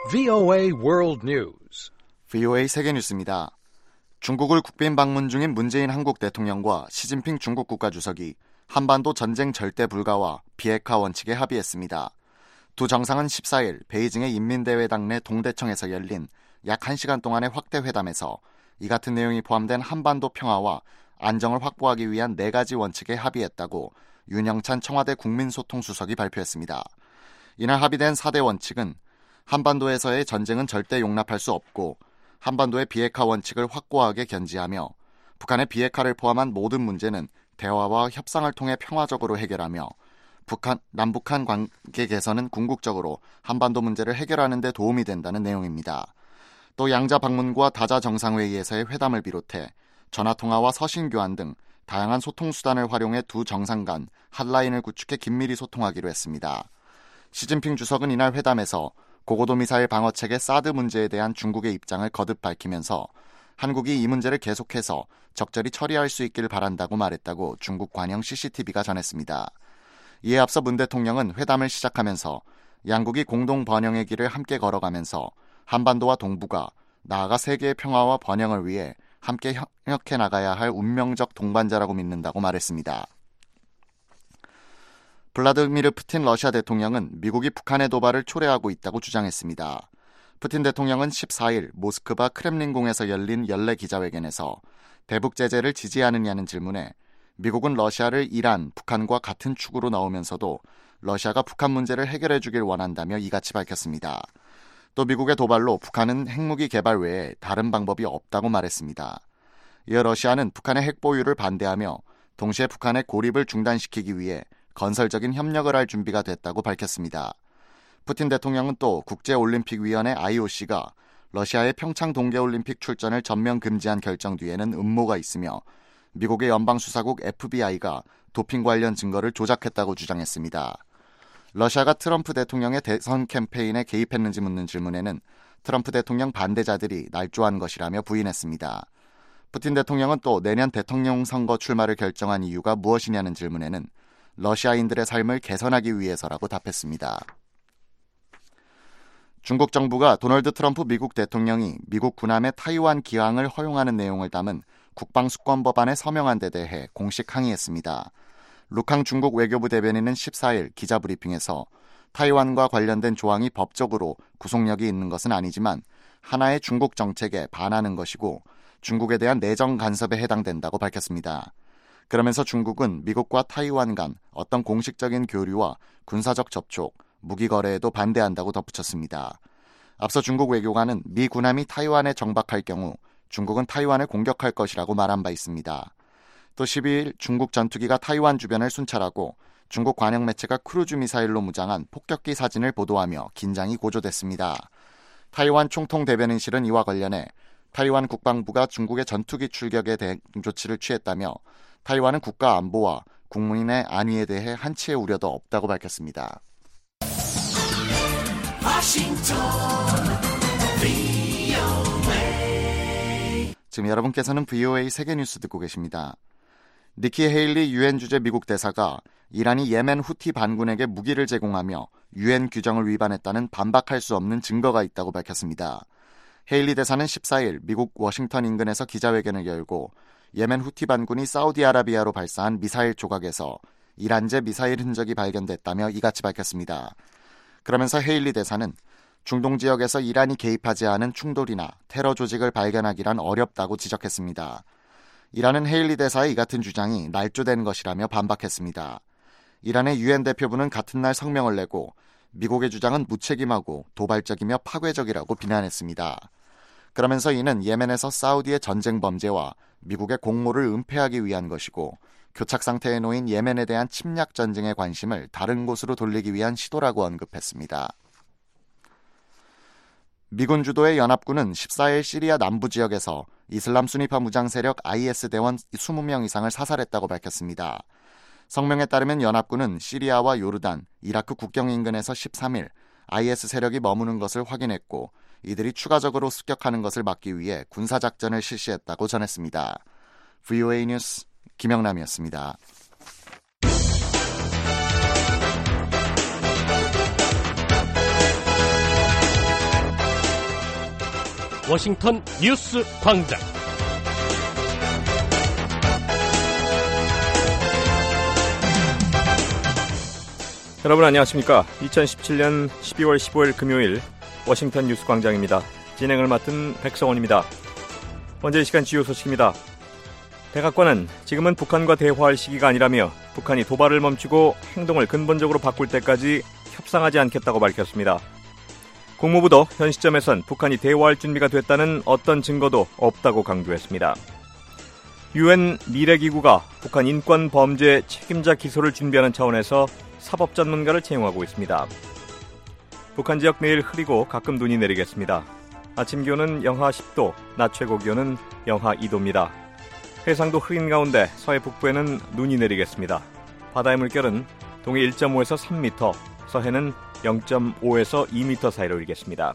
VOA World News. VOA 세계뉴스입니다. 중국을 국빈 방문 중인 문재인 한국 대통령과 시진핑 중국 국가주석이 한반도 전쟁 절대 불가와 비핵화 원칙에 합의했습니다. 두 정상은 14일 베이징의 인민대회당 내 동대청에서 열린 약 1시간 동안의 확대 회담에서 이 같은 내용이 포함된 한반도 평화와 안정을 확보하기 위한 4가지 원칙에 합의했다고 윤영찬 청와대 국민소통수석이 발표했습니다. 이날 합의된 4대 원칙은 한반도에서의 전쟁은 절대 용납할 수 없고 한반도의 비핵화 원칙을 확고하게 견지하며 북한의 비핵화를 포함한 모든 문제는 대화와 협상을 통해 평화적으로 해결하며 남북한 관계 개선은 궁극적으로 한반도 문제를 해결하는 데 도움이 된다는 내용입니다. 또 양자 방문과 다자 정상회의에서의 회담을 비롯해 전화통화와 서신교환 등 다양한 소통수단을 활용해 두 정상 간 핫라인을 구축해 긴밀히 소통하기로 했습니다. 시진핑 주석은 이날 회담에서 고고도 미사일 방어체계 사드 문제에 대한 중국의 입장을 거듭 밝히면서 한국이 이 문제를 계속해서 적절히 처리할 수 있기를 바란다고 말했다고 중국 관영 CCTV가 전했습니다. 이에 앞서 문 대통령은 회담을 시작하면서 양국이 공동 번영의 길을 함께 걸어가면서 한반도와 동북아, 나아가 세계의 평화와 번영을 위해 함께 협력해 나가야 할 운명적 동반자라고 믿는다고 말했습니다. 블라디미르 푸틴 러시아 대통령은 미국이 북한의 도발을 초래하고 있다고 주장했습니다. 푸틴 대통령은 14일 모스크바 크렘린궁에서 열린 연례 기자회견에서 대북 제재를 지지하느냐는 질문에 미국은 러시아를 이란, 북한과 같은 축으로 넣으면서도 러시아가 북한 문제를 해결해 주길 원한다며 이같이 밝혔습니다. 또 미국의 도발로 북한은 핵무기 개발 외에 다른 방법이 없다고 말했습니다. 이어 러시아는 북한의 핵 보유를 반대하며 동시에 북한의 고립을 중단시키기 위해 건설적인 협력을 할 준비가 됐다고 밝혔습니다. 푸틴 대통령은 또 국제올림픽위원회 IOC가 러시아의 평창 동계올림픽 출전을 전면 금지한 결정 뒤에는 음모가 있으며 미국의 연방수사국 FBI가 도핑 관련 증거를 조작했다고 주장했습니다. 러시아가 트럼프 대통령의 대선 캠페인에 개입했는지 묻는 질문에는 트럼프 대통령 반대자들이 날조한 것이라며 부인했습니다. 푸틴 대통령은 또 내년 대통령 선거 출마를 결정한 이유가 무엇이냐는 질문에는 러시아인들의 삶을 개선하기 위해서라고 답했습니다. 중국 정부가 도널드 트럼프 미국 대통령이 미국 군함의 타이완 기항을 허용하는 내용을 담은 국방수권법안에 서명한 데 대해 공식 항의했습니다. 루캉 중국 외교부 대변인은 14일 기자브리핑에서 타이완과 관련된 조항이 법적으로 구속력이 있는 것은 아니지만 하나의 중국 정책에 반하는 것이고 중국에 대한 내정 간섭에 해당된다고 밝혔습니다. 그러면서 중국은 미국과 타이완 간 어떤 공식적인 교류와 군사적 접촉, 무기 거래에도 반대한다고 덧붙였습니다. 앞서 중국 외교관은 미 군함이 타이완에 정박할 경우 중국은 타이완을 공격할 것이라고 말한 바 있습니다. 또 12일 중국 전투기가 타이완 주변을 순찰하고 중국 관영 매체가 크루즈 미사일로 무장한 폭격기 사진을 보도하며 긴장이 고조됐습니다. 타이완 총통 대변인실은 이와 관련해 타이완 국방부가 중국의 전투기 출격에 대한 조치를 취했다며 타이완은 국가 안보와 국민의 안위에 대해 한치의 우려도 없다고 밝혔습니다. 지금 여러분께서는 VOA 세계뉴스 듣고 계십니다. 니키 헤일리 유엔 주재 미국 대사가 이란이 예멘 후티 반군에게 무기를 제공하며 유엔 규정을 위반했다는 반박할 수 없는 증거가 있다고 밝혔습니다. 헤일리 대사는 14일 미국 워싱턴 인근에서 기자회견을 열고 예멘 후티 반군이 사우디아라비아로 발사한 미사일 조각에서 이란제 미사일 흔적이 발견됐다며 이같이 밝혔습니다. 그러면서 헤일리 대사는 중동 지역에서 이란이 개입하지 않은 충돌이나 테러 조직을 발견하기란 어렵다고 지적했습니다. 이란은 헤일리 대사의 이 같은 주장이 날조된 것이라며 반박했습니다. 이란의 유엔 대표부는 같은 날 성명을 내고 미국의 주장은 무책임하고 도발적이며 파괴적이라고 비난했습니다. 그러면서 이는 예멘에서 사우디의 전쟁 범죄와 미국의 공모를 은폐하기 위한 것이고 교착 상태에 놓인 예멘에 대한 침략 전쟁의 관심을 다른 곳으로 돌리기 위한 시도라고 언급했습니다. 미군 주도의 연합군은 14일 시리아 남부 지역에서 이슬람 순위파 무장 세력 IS 대원 20명 이상을 사살했다고 밝혔습니다. 성명에 따르면 연합군은 시리아와 요르단, 이라크 국경 인근에서 13일 IS 세력이 머무는 것을 확인했고 이들이 추가적으로 습격하는 것을 막기 위해 군사작전을 실시했다고 전했습니다. VOA 뉴스 김영남이었습니다. 워싱턴 뉴스 광장. 여러분 안녕하십니까? 2017년 12월 15일 금요일 워싱턴 뉴스 광장입니다. 진행을 맡은 백성원입니다. 먼저 이 시간 주요 소식입니다. 백악관은 지금은 북한과 대화할 시기가 아니라며 북한이 도발을 멈추고 행동을 근본적으로 바꿀 때까지 협상하지 않겠다고 밝혔습니다. 국무부도 현 시점에선 북한이 대화할 준비가 됐다는 어떤 증거도 없다고 강조했습니다. UN 미래기구가 북한 인권 범죄 책임자 기소를 준비하는 차원에서 사법 전문가를 채용하고 있습니다. 북한 지역 내일 흐리고 가끔 눈이 내리겠습니다. 아침 기온은 영하 10도, 낮 최고 기온은 영하 2도입니다. 해상도 흐린 가운데 서해 북부에는 눈이 내리겠습니다. 바다의 물결은 동해 1.5에서 3m, 서해는 0.5에서 2m 사이로 일겠습니다.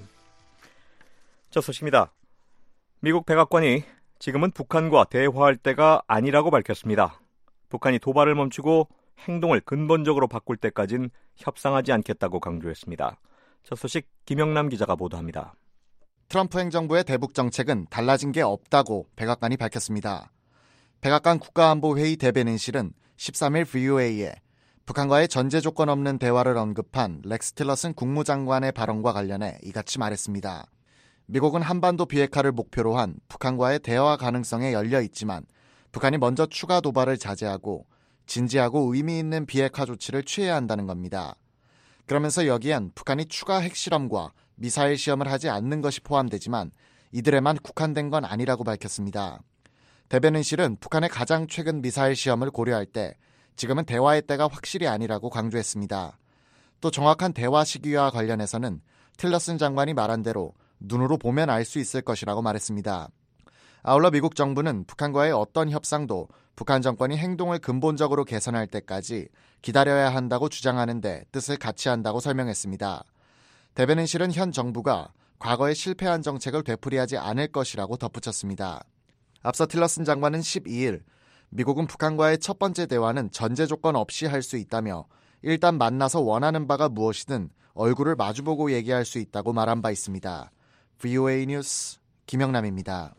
첫 소식입니다. 미국 백악관이 지금은 북한과 대화할 때가 아니라고 밝혔습니다. 북한이 도발을 멈추고 행동을 근본적으로 바꿀 때까진 협상하지 않겠다고 강조했습니다. 첫 소식 김영남 기자가 보도합니다. 트럼프 행정부의 대북 정책은 달라진 게 없다고 백악관이 밝혔습니다. 백악관 국가안보회의 대변인실은 13일 VOA에 북한과의 전제 조건 없는 대화를 언급한 렉스 틸러슨 국무장관의 발언과 관련해 이같이 말했습니다. 미국은 한반도 비핵화를 목표로 한 북한과의 대화 가능성에 열려 있지만 북한이 먼저 추가 도발을 자제하고 진지하고 의미 있는 비핵화 조치를 취해야 한다는 겁니다. 그러면서 여기엔 북한이 추가 핵실험과 미사일 시험을 하지 않는 것이 포함되지만 이들에만 국한된 건 아니라고 밝혔습니다. 대변인실은 북한의 가장 최근 미사일 시험을 고려할 때 지금은 대화의 때가 확실히 아니라고 강조했습니다. 또 정확한 대화 시기와 관련해서는 틸러슨 장관이 말한 대로 눈으로 보면 알 수 있을 것이라고 말했습니다. 아울러 미국 정부는 북한과의 어떤 협상도 북한 정권이 행동을 근본적으로 개선할 때까지 기다려야 한다고 주장하는데 뜻을 같이 한다고 설명했습니다. 대변인실은 현 정부가 과거에 실패한 정책을 되풀이하지 않을 것이라고 덧붙였습니다. 앞서 틸러슨 장관은 12일 미국은 북한과의 첫 번째 대화는 전제 조건 없이 할 수 있다며 일단 만나서 원하는 바가 무엇이든 얼굴을 마주보고 얘기할 수 있다고 말한 바 있습니다. VOA 뉴스 김영남입니다.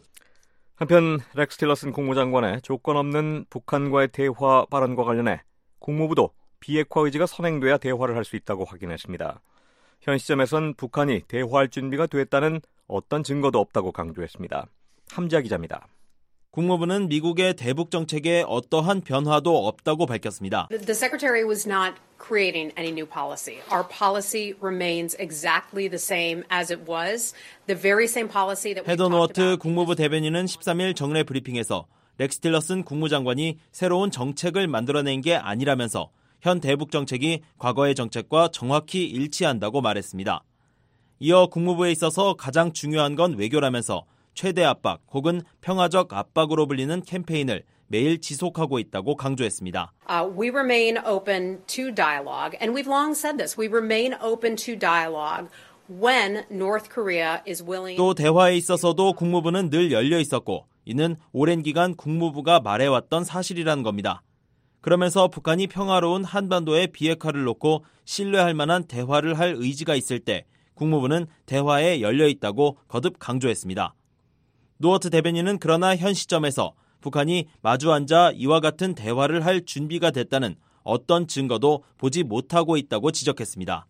한편 렉스 틸러슨 국무장관의 조건 없는 북한과의 대화 발언과 관련해 국무부도 비핵화 의지가 선행돼야 대화를 할 수 있다고 확인했습니다. 현 시점에선 북한이 대화할 준비가 됐다는 어떤 증거도 없다고 강조했습니다. 함지아 기자입니다. 국무부는 미국의 대북 정책에 어떠한 변화도 없다고 밝혔습니다. The Secretary was not creating any new policy. Our policy remains exactly the same as it was. The very same policy that we 헤더 talked 노어트 about. 국무부 대변인은 13일 정례 브리핑에서 렉스 틸러슨 국무장관이 새로운 정책을 만들어낸 게 아니라면서 현 대북 정책이 과거의 정책과 정확히 일치한다고 말했습니다. 이어 국무부에 있어서 가장 중요한 건 외교라면서 최대 압박 혹은 평화적 압박으로 불리는 캠페인을 매일 지속하고 있다고 강조했습니다. We remain open to dialogue, and we've long said this. We remain open to dialogue when North Korea is willing. 또 대화에 있어서도 국무부는 늘 열려 있었고 이는 오랜 기간 국무부가 말해왔던 사실이라는 겁니다. 그러면서 북한이 평화로운 한반도의 비핵화를 놓고 신뢰할 만한 대화를 할 의지가 있을 때 국무부는 대화에 열려 있다고 거듭 강조했습니다. 노어트 대변인은 그러나 현 시점에서 북한이 마주 앉아 이와 같은 대화를 할 준비가 됐다는 어떤 증거도 보지 못하고 있다고 지적했습니다.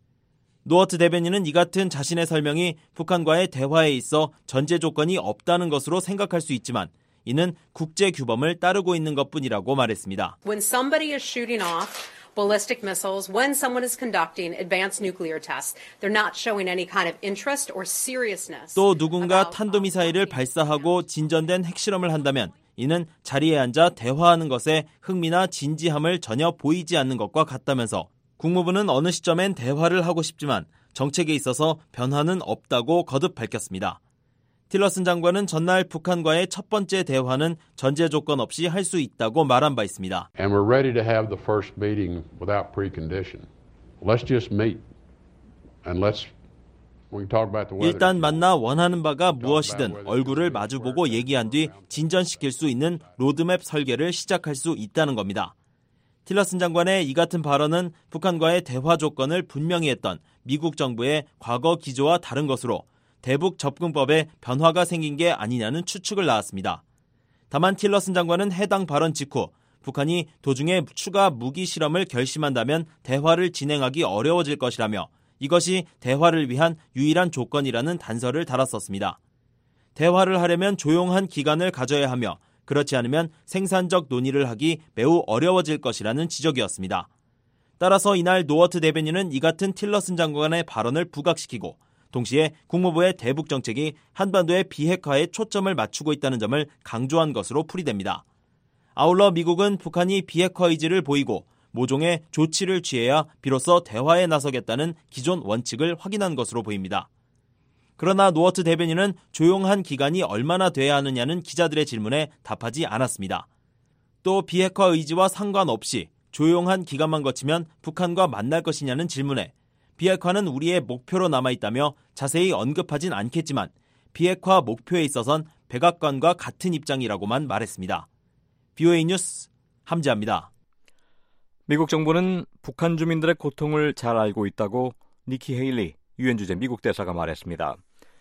노어트 대변인은 이 같은 자신의 설명이 북한과의 대화에 있어 전제 조건이 없다는 것으로 생각할 수 있지만 이는 국제 규범을 따르고 있는 것뿐이라고 말했습니다. When somebody is shooting off ballistic missiles, when someone is conducting advanced nuclear tests, they're not showing any kind of interest or seriousness. 또 누군가 탄도미사일을 발사하고 진전된 핵실험을 한다면 이는 자리에 앉아 대화하는 것에 흥미나 진지함을 전혀 보이지 않는 것과 같다면서 국무부는 어느 시점엔 대화를 하고 싶지만 정책에 있어서 변화는 없다고 거듭 밝혔습니다. 틸러슨 장관은 전날 북한과의 첫 번째 대화는 전제 조건 없이 할 수 있다고 말한 바 있습니다. And we're ready to have the first meeting without precondition. Let's just meet and we can talk about the weather. 일단 만나 원하는 바가 무엇이든 얼굴을 마주보고 얘기한 뒤 진전시킬 수 있는 로드맵 설계를 시작할 수 있다는 겁니다. 틸러슨 장관의 이 같은 발언은 북한과의 대화 조건을 분명히 했던 미국 정부의 과거 기조와 다른 것으로 대북 접근법에 변화가 생긴 게 아니냐는 추측을 낳았습니다. 다만 틸러슨 장관은 해당 발언 직후 북한이 도중에 추가 무기 실험을 결심한다면 대화를 진행하기 어려워질 것이라며 이것이 대화를 위한 유일한 조건이라는 단서를 달았었습니다. 대화를 하려면 조용한 기간을 가져야 하며 그렇지 않으면 생산적 논의를 하기 매우 어려워질 것이라는 지적이었습니다. 따라서 이날 노워트 대변인은 이 같은 틸러슨 장관의 발언을 부각시키고 동시에 국무부의 대북 정책이 한반도의 비핵화에 초점을 맞추고 있다는 점을 강조한 것으로 풀이됩니다. 아울러 미국은 북한이 비핵화 의지를 보이고 모종의 조치를 취해야 비로소 대화에 나서겠다는 기존 원칙을 확인한 것으로 보입니다. 그러나 노워트 대변인은 조용한 기간이 얼마나 돼야 하느냐는 기자들의 질문에 답하지 않았습니다. 또 비핵화 의지와 상관없이 조용한 기간만 거치면 북한과 만날 것이냐는 질문에 비핵화는 우리의 목표로 남아있다며 자세히 언급하진 않겠지만 비핵화 목표에 있어선 백악관과 같은 입장이라고만 말했습니다. BOA 뉴스 함지아입니다. 미국 정부는 북한 주민들의 고통을 잘 알고 있다고 니키 헤일리 유엔 주재 미국 대사가 말했습니다.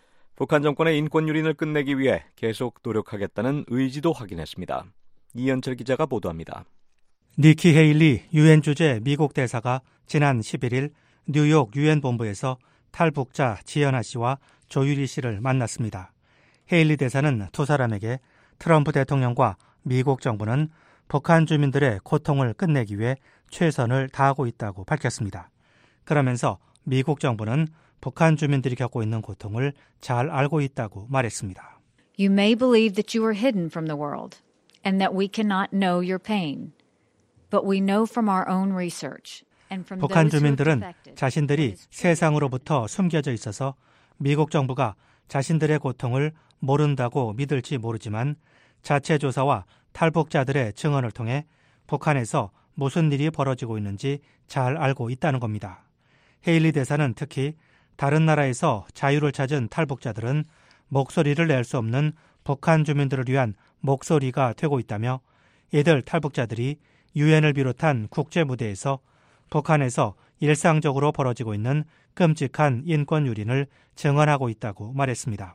북한 정권의 인권 유린을 끝내기 위해 계속 노력하겠다는 의지도 확인했습니다. 이현철 기자가 보도합니다. 니키 헤일리 유엔 주재 미국 대사가 지난 11일 뉴욕 유엔 본부에서 탈북자 지연아 씨와 조유리 씨를 만났습니다. 헤일리 대사는 두 사람에게 트럼프 대통령과 미국 정부는 북한 주민들의 고통을 끝내기 위해 최선을 다하고 있다고 밝혔습니다. 그러면서 미국 정부는 북한 주민들이 겪고 있는 고통을 잘 알고 있다고 말했습니다. You may believe that you are hidden from the world and that we cannot know your pain. But we know from our own research and from 북한 those who are 주민들은 affected 자신들이 세상으로부터 숨겨져 있어서 미국 정부가 자신들의 고통을 모른다고 믿을지 모르지만 자체 조사와 탈북자들의 증언을 통해 북한에서 무슨 일이 벌어지고 있는지 잘 알고 있다는 겁니다. 헤일리 대사는 특히 다른 나라에서 자유를 찾은 탈북자들은 목소리를 낼 수 없는 북한 주민들을 위한 목소리가 되고 있다며 이들 탈북자들이 유엔을 비롯한 국제 무대에서 북한에서 일상적으로 벌어지고 있는 끔찍한 인권 유린을 증언하고 있다고 말했습니다.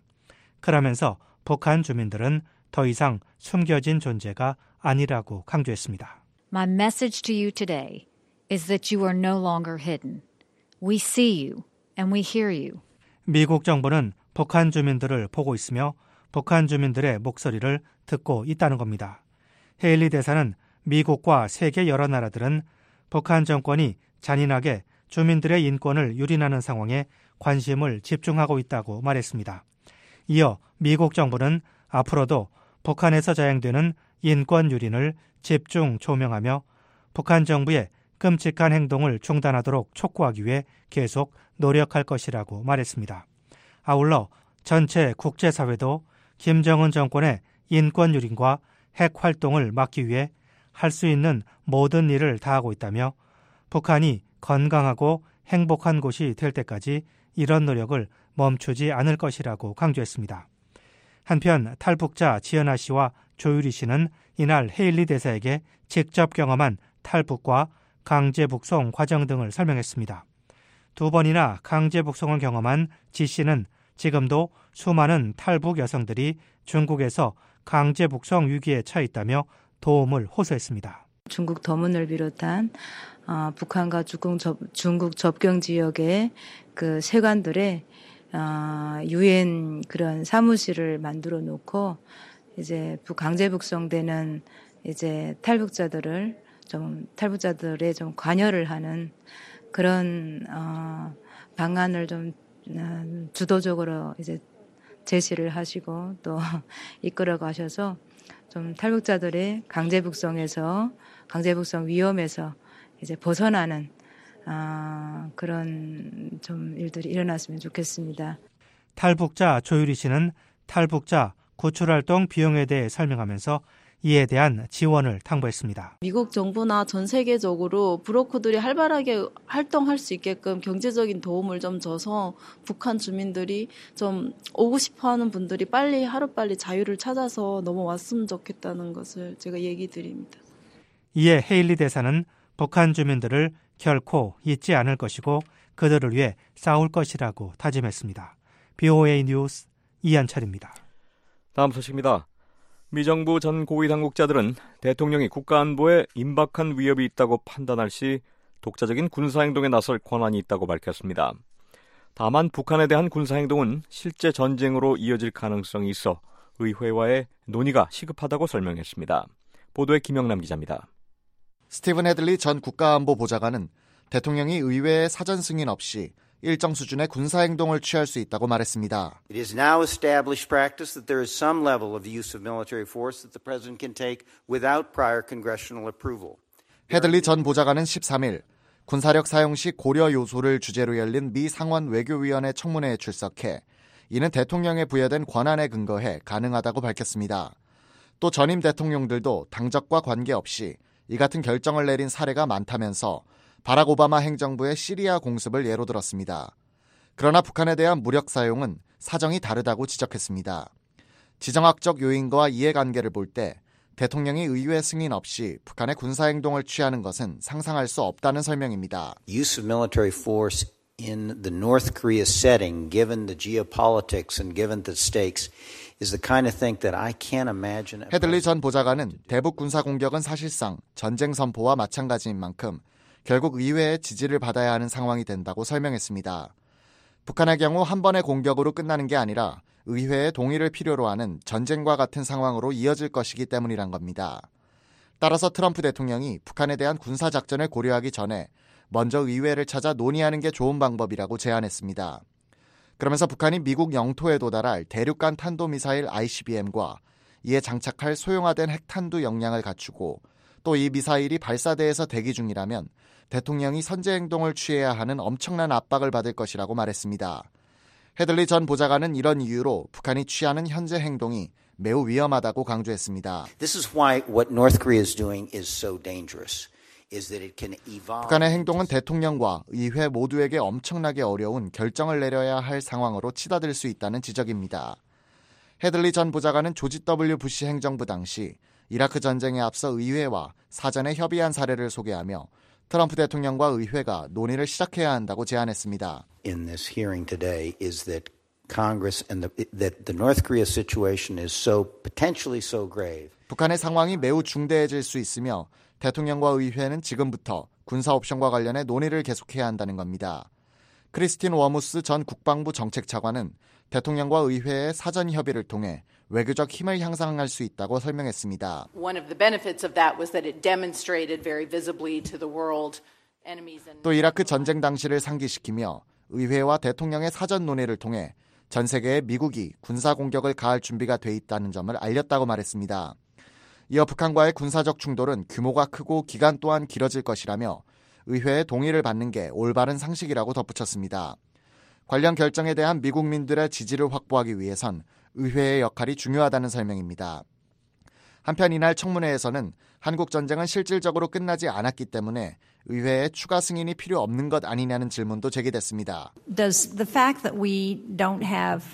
그러면서 북한 주민들은 더 이상 숨겨진 존재가 아니라고 강조했습니다. My message to you today is that you are no longer hidden. We see you and we hear you. 미국 정부는 북한 주민들을 보고 있으며 북한 주민들의 목소리를 듣고 있다는 겁니다. 헤일리 대사는 미국과 세계 여러 나라들은 북한 정권이 잔인하게 주민들의 인권을 유린하는 상황에 관심을 집중하고 있다고 말했습니다. 이어 미국 정부는 앞으로도 북한에서 자행되는 인권 유린을 집중 조명하며 북한 정부의 끔찍한 행동을 중단하도록 촉구하기 위해 계속 노력할 것이라고 말했습니다. 아울러 전체 국제사회도 김정은 정권의 인권 유린과 핵 활동을 막기 위해 할 수 있는 모든 일을 다하고 있다며 북한이 건강하고 행복한 곳이 될 때까지 이런 노력을 멈추지 않을 것이라고 강조했습니다. 한편 탈북자 지연아 씨와 조유리 씨는 이날 헤일리 대사에게 직접 경험한 탈북과 강제 북송 과정 등을 설명했습니다. 두 번이나 강제 북송을 경험한 지 씨는 지금도 수많은 탈북 여성들이 중국에서 강제 북송 위기에 처해 있다며 도움을 호소했습니다. 중국 더문을 비롯한 북한과 중국 접경 지역의 그 세관들의 유엔 그런 사무실을 만들어 놓고 이제 강제 북송되는 이제 탈북자들의 좀 관여를 하는 그런 방안을 좀 주도적으로 이제 제시를 하시고 또 이끌어 가셔서 좀 탈북자들의 강제 북송 위험에서 이제 벗어나는 그런 좀 일들이 일어났으면 좋겠습니다. 탈북자 조유리 씨는 탈북자 구출활동 비용에 대해 설명하면서 이에 대한 지원을 당부했습니다. 미국 정부나 전 세계적으로 브로커들이 활발하게 활동할 수 있게끔 경제적인 도움을 좀 줘서 북한 주민들이 좀 오고 싶어하는 분들이 하루빨리 자유를 찾아서 넘어왔으면 좋겠다는 것을 제가 얘기 드립니다. 이에 헤일리 대사는 북한 주민들을 결코 잊지 않을 것이고 그들을 위해 싸울 것이라고 다짐했습니다. BOA 뉴스 이한철입니다. 다음 소식입니다. 미정부 전 고위 당국자들은 대통령이 국가안보에 임박한 위협이 있다고 판단할 시 독자적인 군사행동에 나설 권한이 있다고 밝혔습니다. 다만 북한에 대한 군사행동은 실제 전쟁으로 이어질 가능성이 있어 의회와의 논의가 시급하다고 설명했습니다. 보도에 김영남 기자입니다. 스티븐 헤들리 전 국가안보보좌관은 대통령이 의회의 사전 승인 없이 일정 수준의 군사행동을 취할 수 있다고 말했습니다. It is now established practice that there is some level of use of military force that the president can take without prior congressional approval. 헤들리 전 보좌관은 13일 군사력 사용 시 고려 요소를 주제로 열린 미 상원 외교위원회 청문회에 출석해 이는 대통령에 부여된 권한에 근거해 가능하다고 밝혔습니다. 또 전임 대통령들도 당적과 관계없이 이 같은 결정을 내린 사례가 많다면서 바락 오바마 행정부의 시리아 공습을 예로 들었습니다. 그러나 북한에 대한 무력 사용은 사정이 다르다고 지적했습니다. 지정학적 요인과 이해관계를 볼 때 대통령이 의회 승인 없이 북한의 군사행동을 취하는 것은 상상할 수 없다는 설명입니다. Use of military force in the North Korea setting, given the geopolitics and given the stakes, is the kind of thing that I can't imagine. 헤들리 전 보좌관은 대북 군사 공격은 사실상 전쟁 선포와 마찬가지인 만큼 결국 의회의 지지를 받아야 하는 상황이 된다고 설명했습니다. 북한의 경우 한 번의 공격으로 끝나는 게 아니라 의회의 동의를 필요로 하는 전쟁과 같은 상황으로 이어질 것이기 때문이란 겁니다. 따라서 트럼프 대통령이 북한에 대한 군사작전을 고려하기 전에 먼저 의회를 찾아 논의하는 게 좋은 방법이라고 제안했습니다. 그러면서 북한이 미국 영토에 도달할 대륙간 탄도미사일 ICBM과 이에 장착할 소형화된 핵탄두 역량을 갖추고 또 이 미사일이 발사대에서 대기 중이라면 대통령이 선제 행동을 취해야 하는 엄청난 압박을 받을 것이라고 말했습니다. 헤들리 전 보좌관은 이런 이유로 북한이 취하는 현재 행동이 매우 위험하다고 강조했습니다. This is why what North Korea is doing is so dangerous. 북한의 행동은 대통령과 의회 모두에게 엄청나게 어려운 결정을 내려야 할 상황으로 치닫을 수 있다는 지적입니다. 헤들리 전 보좌관은 조지 W. 부시 행정부 당시 이라크 전쟁에 앞서 의회와 사전에 협의한 사례를 소개하며 트럼프 대통령과 의회가 논의를 시작해야 한다고 제안했습니다. In this hearing today is that Congress and that the North Korea situation is so potentially so grave. 북한의 상황이 매우 중대해질 수 있으며 대통령과 의회는 지금부터 군사 옵션과 관련해 논의를 계속해야 한다는 겁니다. 크리스틴 워무스 전 국방부 정책차관은 대통령과 의회의 사전 협의를 통해 외교적 힘을 향상할 수 있다고 설명했습니다. One of the benefits of that was that it demonstrated very visibly to the world enemies and 또 이라크 전쟁 당시를 상기시키며 의회와 대통령의 사전 논의를 통해 전 세계에 미국이 군사 공격을 가할 준비가 돼 있다는 점을 알렸다고 말했습니다. 이어 북한과의 군사적 충돌은 규모가 크고 기간 또한 길어질 것이라며 의회의 동의를 받는 게 올바른 상식이라고 덧붙였습니다. 관련 결정에 대한 미국민들의 지지를 확보하기 위해선 의회의 역할이 중요하다는 설명입니다. 한편 이날 청문회에서는 한국 전쟁은 실질적으로 끝나지 않았기 때문에 의회에 추가 승인이 필요 없는 것 아니냐는 질문도 제기됐습니다. Does the fact that we don't have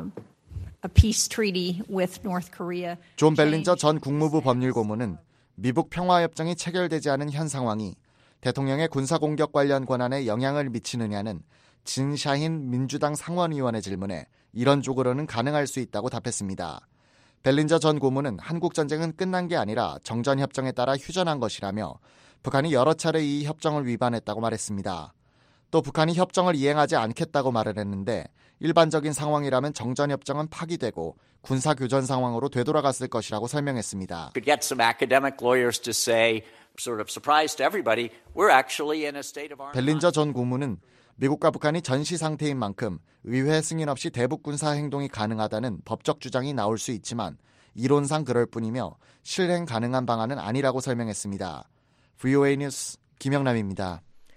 a peace treaty with North Korea 존 벨린저 전 국무부 법률고문은 미북 평화협정이 체결되지 않은 현 상황이 대통령의 군사공격 관련 권한에 영향을 미치느냐는 진 샤힌 민주당 상원의원의 질문에 이론적으로는 가능할 수 있다고 답했습니다. 벨린저 전 고문은 한국 전쟁은 끝난 게 아니라 정전협정에 따라 휴전한 것이라며 북한이 여러 차례 이 협정을 위반했다고 말했습니다. 또 북한이 협정을 이행하지 않겠다고 말을 했는데 일반적인 상황이라면 정전협정은 파기되고 군사교전 상황으로 되돌아갔을 것이라고 설명했습니다. Could get some academic lawyers to say, sort of surprise to everybody, we're actually in a state of armed. 벨린저 전 고문은 미국과 북한이 전시 상태인 만큼 의회 승인 없이 대북 군사 행동이 가능하다는 법적 주장이 나올 수 있지만 이론상 그럴 뿐이며 실행 가능한 방안은 아니라고 설명했습니다. VOA 뉴스 김영남입니다.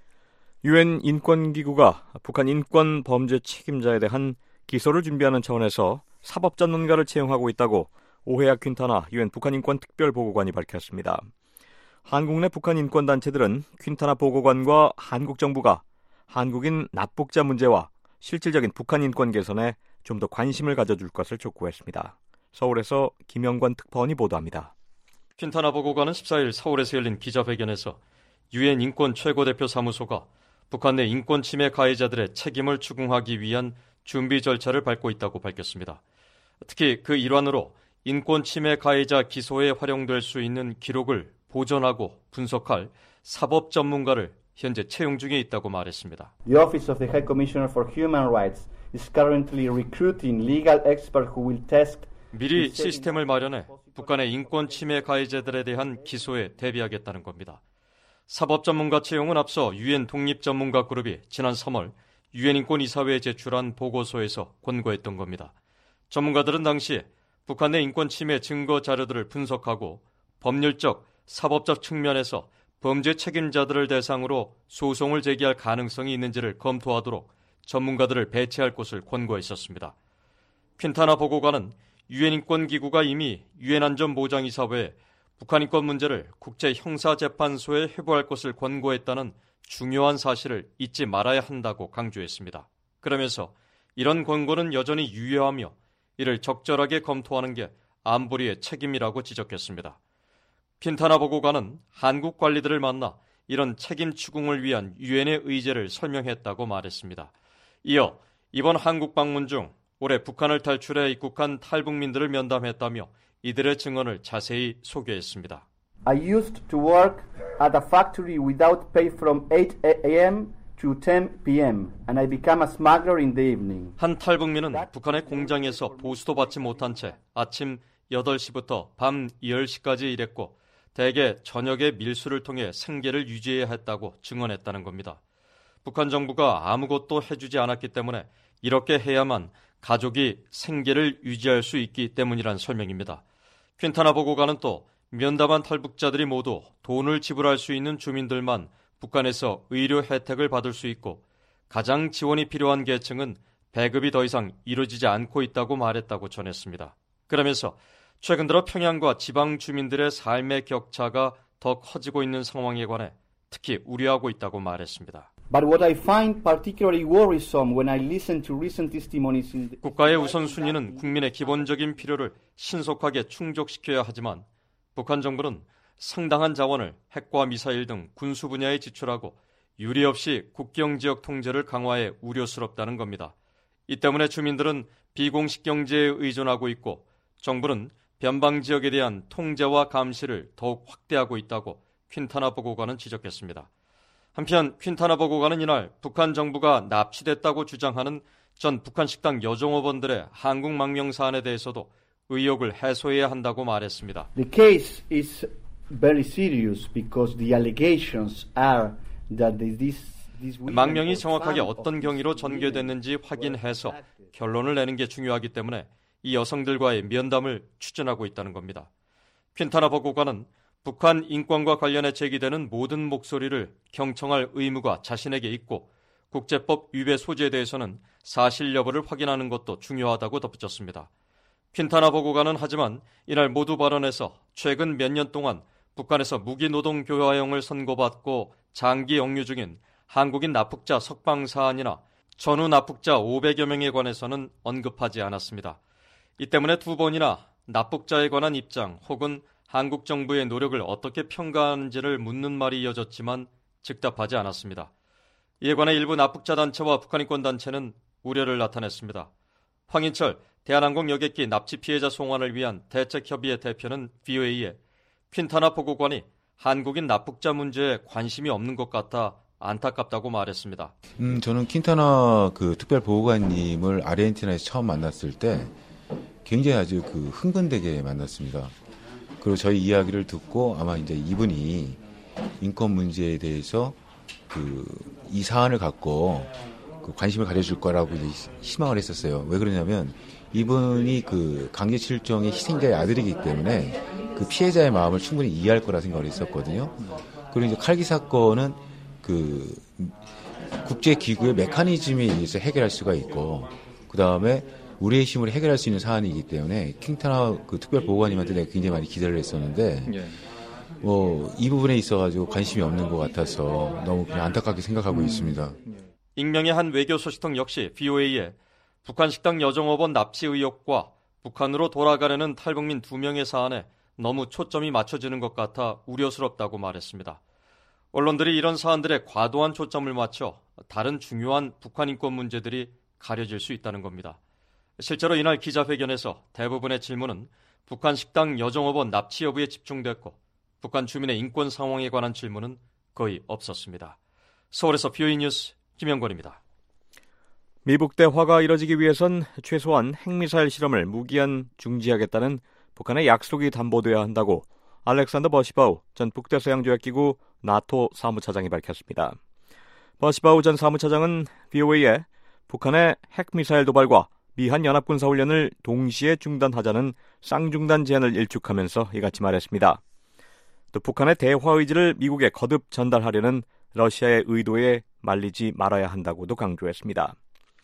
유엔 인권기구가 북한 인권 범죄 책임자에 대한 기소를 준비하는 차원에서 사법전문가를 채용하고 있다고 오헤야 퀸타나 유엔 북한 인권 특별보고관이 밝혔습니다. 한국 내 북한 인권단체들은 퀸타나 보고관과 한국 정부가 한국인 납북자 문제와 실질적인 북한 인권 개선에 좀 더 관심을 가져줄 것을 촉구했습니다. 서울에서 김영관 특파원이 보도합니다. 퀸타나 보고관은 14일 서울에서 열린 기자회견에서 유엔 인권 최고대표 사무소가 북한 내 인권 침해 가해자들의 책임을 추궁하기 위한 준비 절차를 밟고 있다고 밝혔습니다. 특히 그 일환으로 인권 침해 가해자 기소에 활용될 수 있는 기록을 보존하고 분석할 사법 전문가를 현재 채용 중에 있다고 말했습니다. The Office of the High Commissioner for Human Rights is currently recruiting legal experts who will test 미리 시스템을 마련해 북한의 인권 침해 가해자들에 대한 기소에 대비하겠다는 겁니다. 사법 전문가 채용은 앞서 유엔 독립 전문가 그룹이 지난 3월 유엔 인권이사회에 제출한 보고서에서 권고했던 겁니다. 전문가들은 당시 북한 내 인권 침해 증거 자료들을 분석하고 법률적, 사법적 측면에서 범죄 책임자들을 대상으로 소송을 제기할 가능성이 있는지를 검토하도록 전문가들을 배치할 것을 권고했었습니다. 퀸타나 보고관은 유엔 인권기구가 이미 유엔 안전보장이사회에 북한 인권 문제를 국제형사재판소에 회부할 것을 권고했다는 중요한 사실을 잊지 말아야 한다고 강조했습니다. 그러면서 이런 권고는 여전히 유효하며 이를 적절하게 검토하는 게 안보리의 책임이라고 지적했습니다. 퀸타나 보고관은 한국 관리들을 만나 이런 책임 추궁을 위한 유엔의 의제를 설명했다고 말했습니다. 이어 이번 한국 방문 중 올해 북한을 탈출해 입국한 탈북민들을 면담했다며 이들의 증언을 자세히 소개했습니다. I used to work at a factory without pay from 8 a.m. to 10 p.m. and I became a smuggler in the evening. 한 탈북민은 북한의 공장에서 보수도 받지 못한 채 아침 8시부터 밤 10시까지 일했고 대개 저녁에 밀수를 통해 생계를 유지해야 했다고 증언했다는 겁니다. 북한 정부가 아무것도 해주지 않았기 때문에 이렇게 해야만 가족이 생계를 유지할 수 있기 때문이란 설명입니다. 퀸타나 보고관은 또 면담한 탈북자들이 모두 돈을 지불할 수 있는 주민들만 북한에서 의료 혜택을 받을 수 있고 가장 지원이 필요한 계층은 배급이 더 이상 이루어지지 않고 있다고 말했다고 전했습니다. 그러면서 최근 들어 평양과 지방 주민들의 삶의 격차가 더 커지고 있는 상황에 관해 특히 우려하고 있다고 말했습니다. But what I find particularly worrisome when I listen to recent testimonies in the... 국가의 우선순위는 국민의 기본적인 필요를 신속하게 충족시켜야 하지만 북한 정부는 상당한 자원을 핵과 미사일 등 군수 분야에 지출하고 유리 없이 국경 지역 통제를 강화해 우려스럽다는 겁니다. 이 때문에 주민들은 비공식 경제에 의존하고 있고 정부는 변방 지역에 대한 통제와 감시를 더욱 확대하고 있다고 퀸타나 보고관은 지적했습니다. 한편 퀸타나 보고관은 이날 북한 정부가 납치됐다고 주장하는 전 북한 식당 여종업원들의 한국 망명 사안에 대해서도 의혹을 해소해야 한다고 말했습니다. The case is very serious because the allegations are that these 망명이 정확하게 어떤 경위로 전개됐는지 확인해서 결론을 내는 게 중요하기 때문에 이 여성들과의 면담을 추진하고 있다는 겁니다. 퀸타나 보고관은 북한 인권과 관련해 제기되는 모든 목소리를 경청할 의무가 자신에게 있고 국제법 위배 소지에 대해서는 사실 여부를 확인하는 것도 중요하다고 덧붙였습니다. 퀸타나 보고관은 하지만 이날 모두 발언에서 최근 몇 년 동안 북한에서 무기노동 교화형을 선고받고 장기 영유 중인 한국인 납북자 석방 사안이나 전후 납북자 500여 명에 관해서는 언급하지 않았습니다. 이 때문에 두 번이나 납북자에 관한 입장 혹은 한국 정부의 노력을 어떻게 평가하는지를 묻는 말이 이어졌지만 즉답하지 않았습니다. 이에 관해 일부 납북자 단체와 북한 인권 단체는 우려를 나타냈습니다. 황인철 대한항공 여객기 납치 피해자 송환을 위한 대책협의회 대표는 VOA에 퀸타나 보고관이 한국인 납북자 문제에 관심이 없는 것 같아 안타깝다고 말했습니다. 저는 퀸타나 특별 보고관님을 아르헨티나에서 처음 만났을 때 굉장히 아주 흥분되게 만났습니다. 그리고 저희 이야기를 듣고 아마 이제 이분이 인권 문제에 대해서 이 사안을 갖고 관심을 가져줄 거라고 이제 희망을 했었어요. 왜 그러냐면 이분이 강제 실종의 희생자의 아들이기 때문에 피해자의 마음을 충분히 이해할 거라 생각을 했었거든요. 그리고 이제 칼기 사건은 국제기구의 메커니즘에 의해서 해결할 수가 있고, 그 다음에 우리의 힘으로 해결할 수 있는 사안이기 때문에 퀸타나 특별 보고관님한테 내가 굉장히 많이 기대를 했었는데, 이 부분에 있어가지고 관심이 없는 것 같아서 너무 그냥 안타깝게 생각하고 있습니다. 익명의 한 외교 소식통 역시 VOA에 북한 식당 여종업원 납치 의혹과 북한으로 돌아가려는 탈북민 2명의 사안에 너무 초점이 맞춰지는 것 같아 우려스럽다고 말했습니다. 언론들이 이런 사안들에 과도한 초점을 맞춰 다른 중요한 북한 인권 문제들이 가려질 수 있다는 겁니다. 실제로 이날 기자회견에서 대부분의 질문은 북한 식당 여종업원 납치 여부에 집중됐고 북한 주민의 인권 상황에 관한 질문은 거의 없었습니다. 서울에서 VOA 뉴스 김영권입니다. 미북 대화가 이뤄지기 위해선 최소한 핵미사일 실험을 무기한 중지하겠다는 북한의 약속이 담보돼야 한다고 알렉산더 버시바우 전 북대서양조약기구 나토 사무차장이 밝혔습니다. 버시바우 전 사무차장은 VOA에 북한의 핵미사일 도발과 미한연합군사훈련을 동시에 중단하자는 쌍중단 제안을 일축하면서 이같이 말했습니다. 또 북한의 대화 의지를 미국에 거듭 전달하려는 러시아의 의도에 말리지 말아야 한다고도 강조했습니다.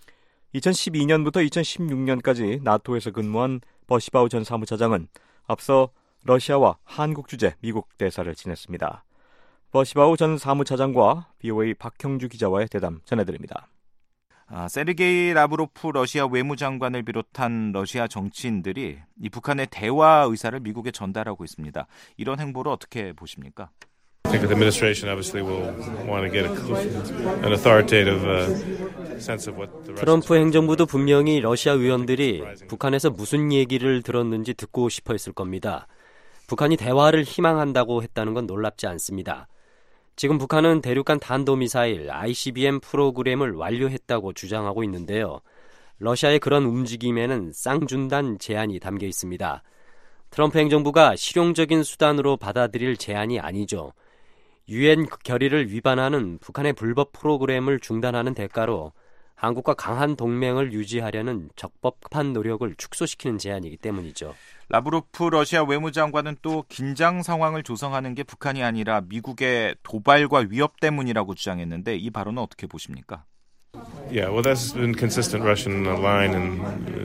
2012년부터 2016년까지 나토에서 근무한 버시바우 전 사무차장은 앞서 러시아와 한국 주재 미국 대사를 지냈습니다. 버시바우 전 사무차장과 BOA 박형주 기자와의 대담 전해드립니다. 세르게이 라브로프 러시아 외무장관을 비롯한 러시아 정치인들이 이 북한의 대화 의사를 미국에 전달하고 있습니다. 이런 행보를 어떻게 보십니까? I think the administration obviously will want to get an authoritative sense of what the 트럼프 행정부도 분명히 러시아 의원들이 북한에서 무슨 얘기를 들었는지 듣고 싶어 했을 겁니다. 북한이 대화를 희망한다고 했다는 건 놀랍지 않습니다. 지금 북한은 대륙간 탄도미사일 ICBM 프로그램을 완료했다고 주장하고 있는데요. 러시아의 그런 움직임에는 쌍중단 제안이 담겨 있습니다. 트럼프 행정부가 실용적인 수단으로 받아들일 제안이 아니죠. 유엔 결의를 위반하는 북한의 불법 프로그램을 중단하는 대가로 한국과 강한 동맹을 유지하려는 적법한 노력을 축소시키는 제안이기 때문이죠. 라브로프 러시아 외무장관은 또 긴장 상황을 조성하는 게 북한이 아니라 미국의 도발과 위협 때문이라고 주장했는데 이 발언은 어떻게 보십니까? Yeah, well, that's been consistent Russian line in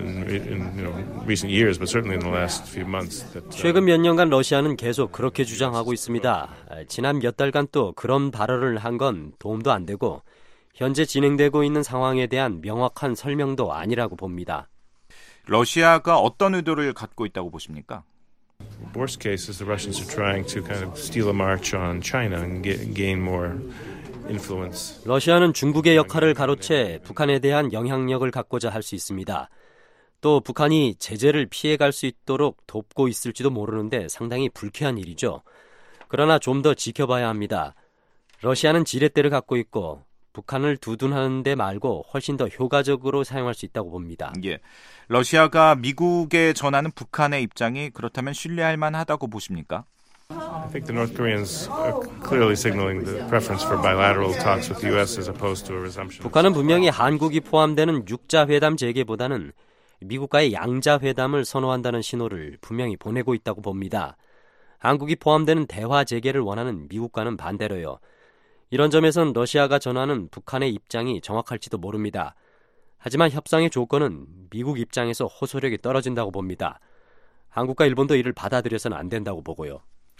recent years, but certainly in the last few months. 최근 몇 년간 러시아는 계속 그렇게 주장하고 있습니다. 지난 몇 달간 또 그런 발언을 한 건 도움도 안 되고 현재 진행되고 있는 상황에 대한 명확한 설명도 아니라고 봅니다. 러시아가 어떤 의도를 갖고 있다고 보십니까? Worst case is the Russians are trying to kind of steal a march on China and gain more influence. 러시아는 중국의 역할을 가로채 북한에 대한 영향력을 갖고자 할 수 있습니다. 또 북한이 제재를 피해갈 수 있도록 돕고 있을지도 모르는데 상당히 불쾌한 일이죠. 그러나 좀 더 지켜봐야 합니다. 러시아는 지렛대를 갖고 있고 북한을 두둔하는 데 말고 훨씬 더 효과적으로 사용할 수 있다고 봅니다. 예, 러시아가 미국에 전하는 북한의 입장이 그렇다면 신뢰할 만하다고 보십니까? I think the North Koreans are clearly signaling the preference for bilateral talks with the U.S. as opposed to a resumption. 북한은 분명히 한국이 포함되는 육자회담 재개보다는 미국과의 양자회담을 선호한다는 신호를 분명히 보내고 있다고 봅니다. 한국이 포함되는 대화 재개를 원하는 미국과는 반대로요. 이런 점에선 러시아가 전하는 북한의 입장이 정확할지도 모릅니다. 하지만 협상의 조건은 미국 입장에서 호소력이 떨어진다고 봅니다. 한국과 일본도 이를 받아들여서는 안 된다고 보고요.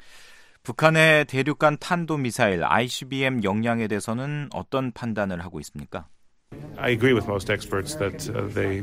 북한의 대륙간 탄도미사일 ICBM 역량에 대해서는 어떤 판단을 하고 있습니까? I agree with most experts that they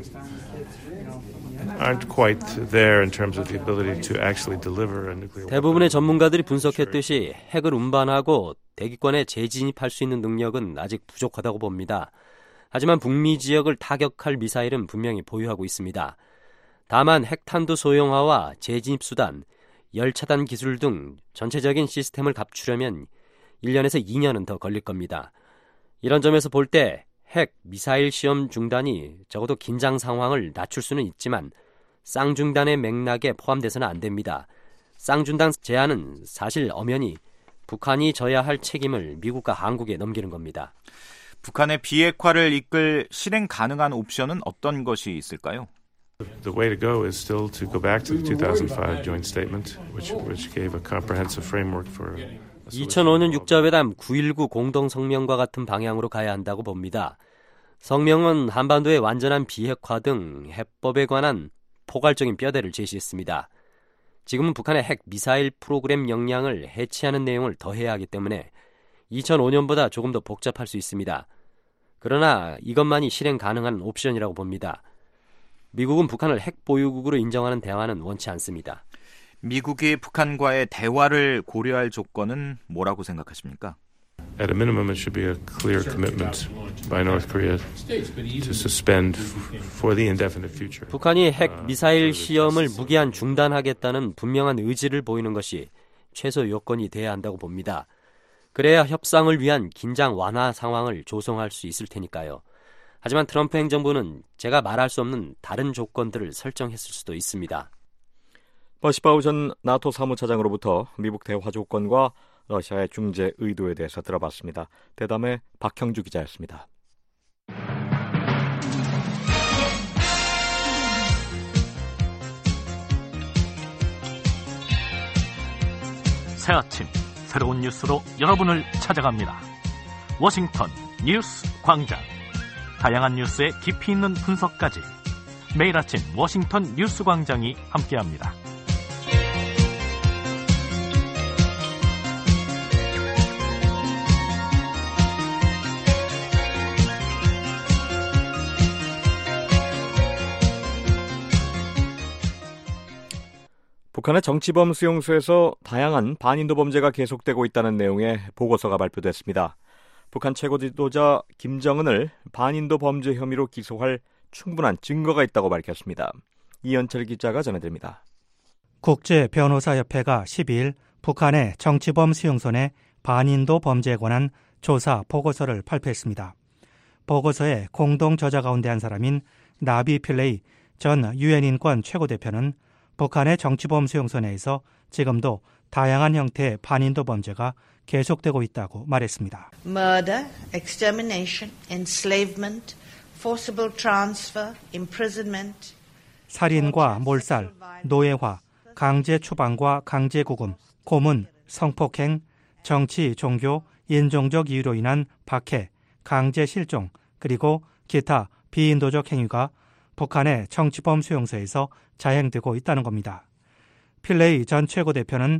aren't quite there in terms of the ability to actually deliver a nuclear weapon. 대부분의 전문가들이 분석했듯이 핵을 운반하고 대기권에 재진입할 수 있는 능력은 아직 부족하다고 봅니다. 하지만 북미 지역을 타격할 미사일은 분명히 보유하고 있습니다. 다만 핵탄두 소형화와 재진입 수단, 열차단 기술 등 전체적인 시스템을 갖추려면 1년에서 2년은 더 걸릴 겁니다. 이런 점에서 볼 때 핵, 미사일 시험 중단이 적어도 긴장 상황을 낮출 수는 있지만 쌍중단의 맥락에 포함돼서는 안 됩니다. 쌍중단 제안은 사실 엄연히 북한이 져야 할 책임을 미국과 한국에 넘기는 겁니다. 북한의 비핵화를 이끌 실행 가능한 옵션은 어떤 것이 있을까요? The way to go is still to go back to the 2005 joint statement, which gave a comprehensive framework for 2005년 육자회담 9.19 공동성명과 같은 방향으로 가야 한다고 봅니다. 성명은 한반도의 완전한 비핵화 등 해법에 관한 포괄적인 뼈대를 제시했습니다. 지금은 북한의 핵 미사일 프로그램 역량을 해치하는 내용을 더해야 하기 때문에 2005년보다 조금 더 복잡할 수 있습니다. 그러나 이것만이 실행 가능한 옵션이라고 봅니다. 미국은 북한을 핵 보유국으로 인정하는 대화는 원치 않습니다. 미국이 북한과의 대화를 고려할 조건은 뭐라고 생각하십니까? At a minimum, it should be a clear commitment by North Korea to suspend for the indefinite future. 북한이 핵 미사일 시험을 무기한 중단하겠다는 분명한 의지를 보이는 것이 최소 요건이 돼야 한다고 봅니다. 그래야 협상을 위한 긴장 완화 상황을 조성할 수 있을 테니까요. 하지만 트럼프 행정부는 제가 말할 수 없는 다른 조건들을 설정했을 수도 있습니다. 버시바우 전 나토 사무차장으로부터 미국 대화 조건과 러시아의 중재 의도에 대해서 들어봤습니다. 대담의 박형주 기자였습니다. 새 아침 새로운 뉴스로 여러분을 찾아갑니다. 워싱턴 뉴스 광장. 다양한 뉴스의 깊이 있는 분석까지 매일 아침 워싱턴 뉴스 광장이 함께합니다. 북한의 정치범 수용소에서 다양한 반인도 범죄가 계속되고 있다는 내용의 보고서가 발표됐습니다. 북한 최고 지도자 김정은을 반인도 범죄 혐의로 기소할 충분한 증거가 있다고 밝혔습니다. 이현철 기자가 전해드립니다. 국제변호사협회가 12일 북한의 정치범 수용소 내 반인도 범죄에 관한 조사 보고서를 발표했습니다. 보고서의 공동 저자 가운데 한 사람인 나비 필레이 전 유엔 인권 최고대표는 북한의 정치범 수용소 내에서 지금도 다양한 형태의 반인도 범죄가 계속되고 있다고 말했습니다. Murder, extermination, enslavement, forcible transfer, imprisonment. 살인과 몰살, 노예화, 강제 추방과 강제 구금, 고문, 성폭행, 정치, 종교, 인종적 이유로 인한 박해, 강제 실종, 그리고 기타 비인도적 행위가 북한의 정치범 수용소에서 자행되고 있다는 겁니다. 필레이 전 최고대표는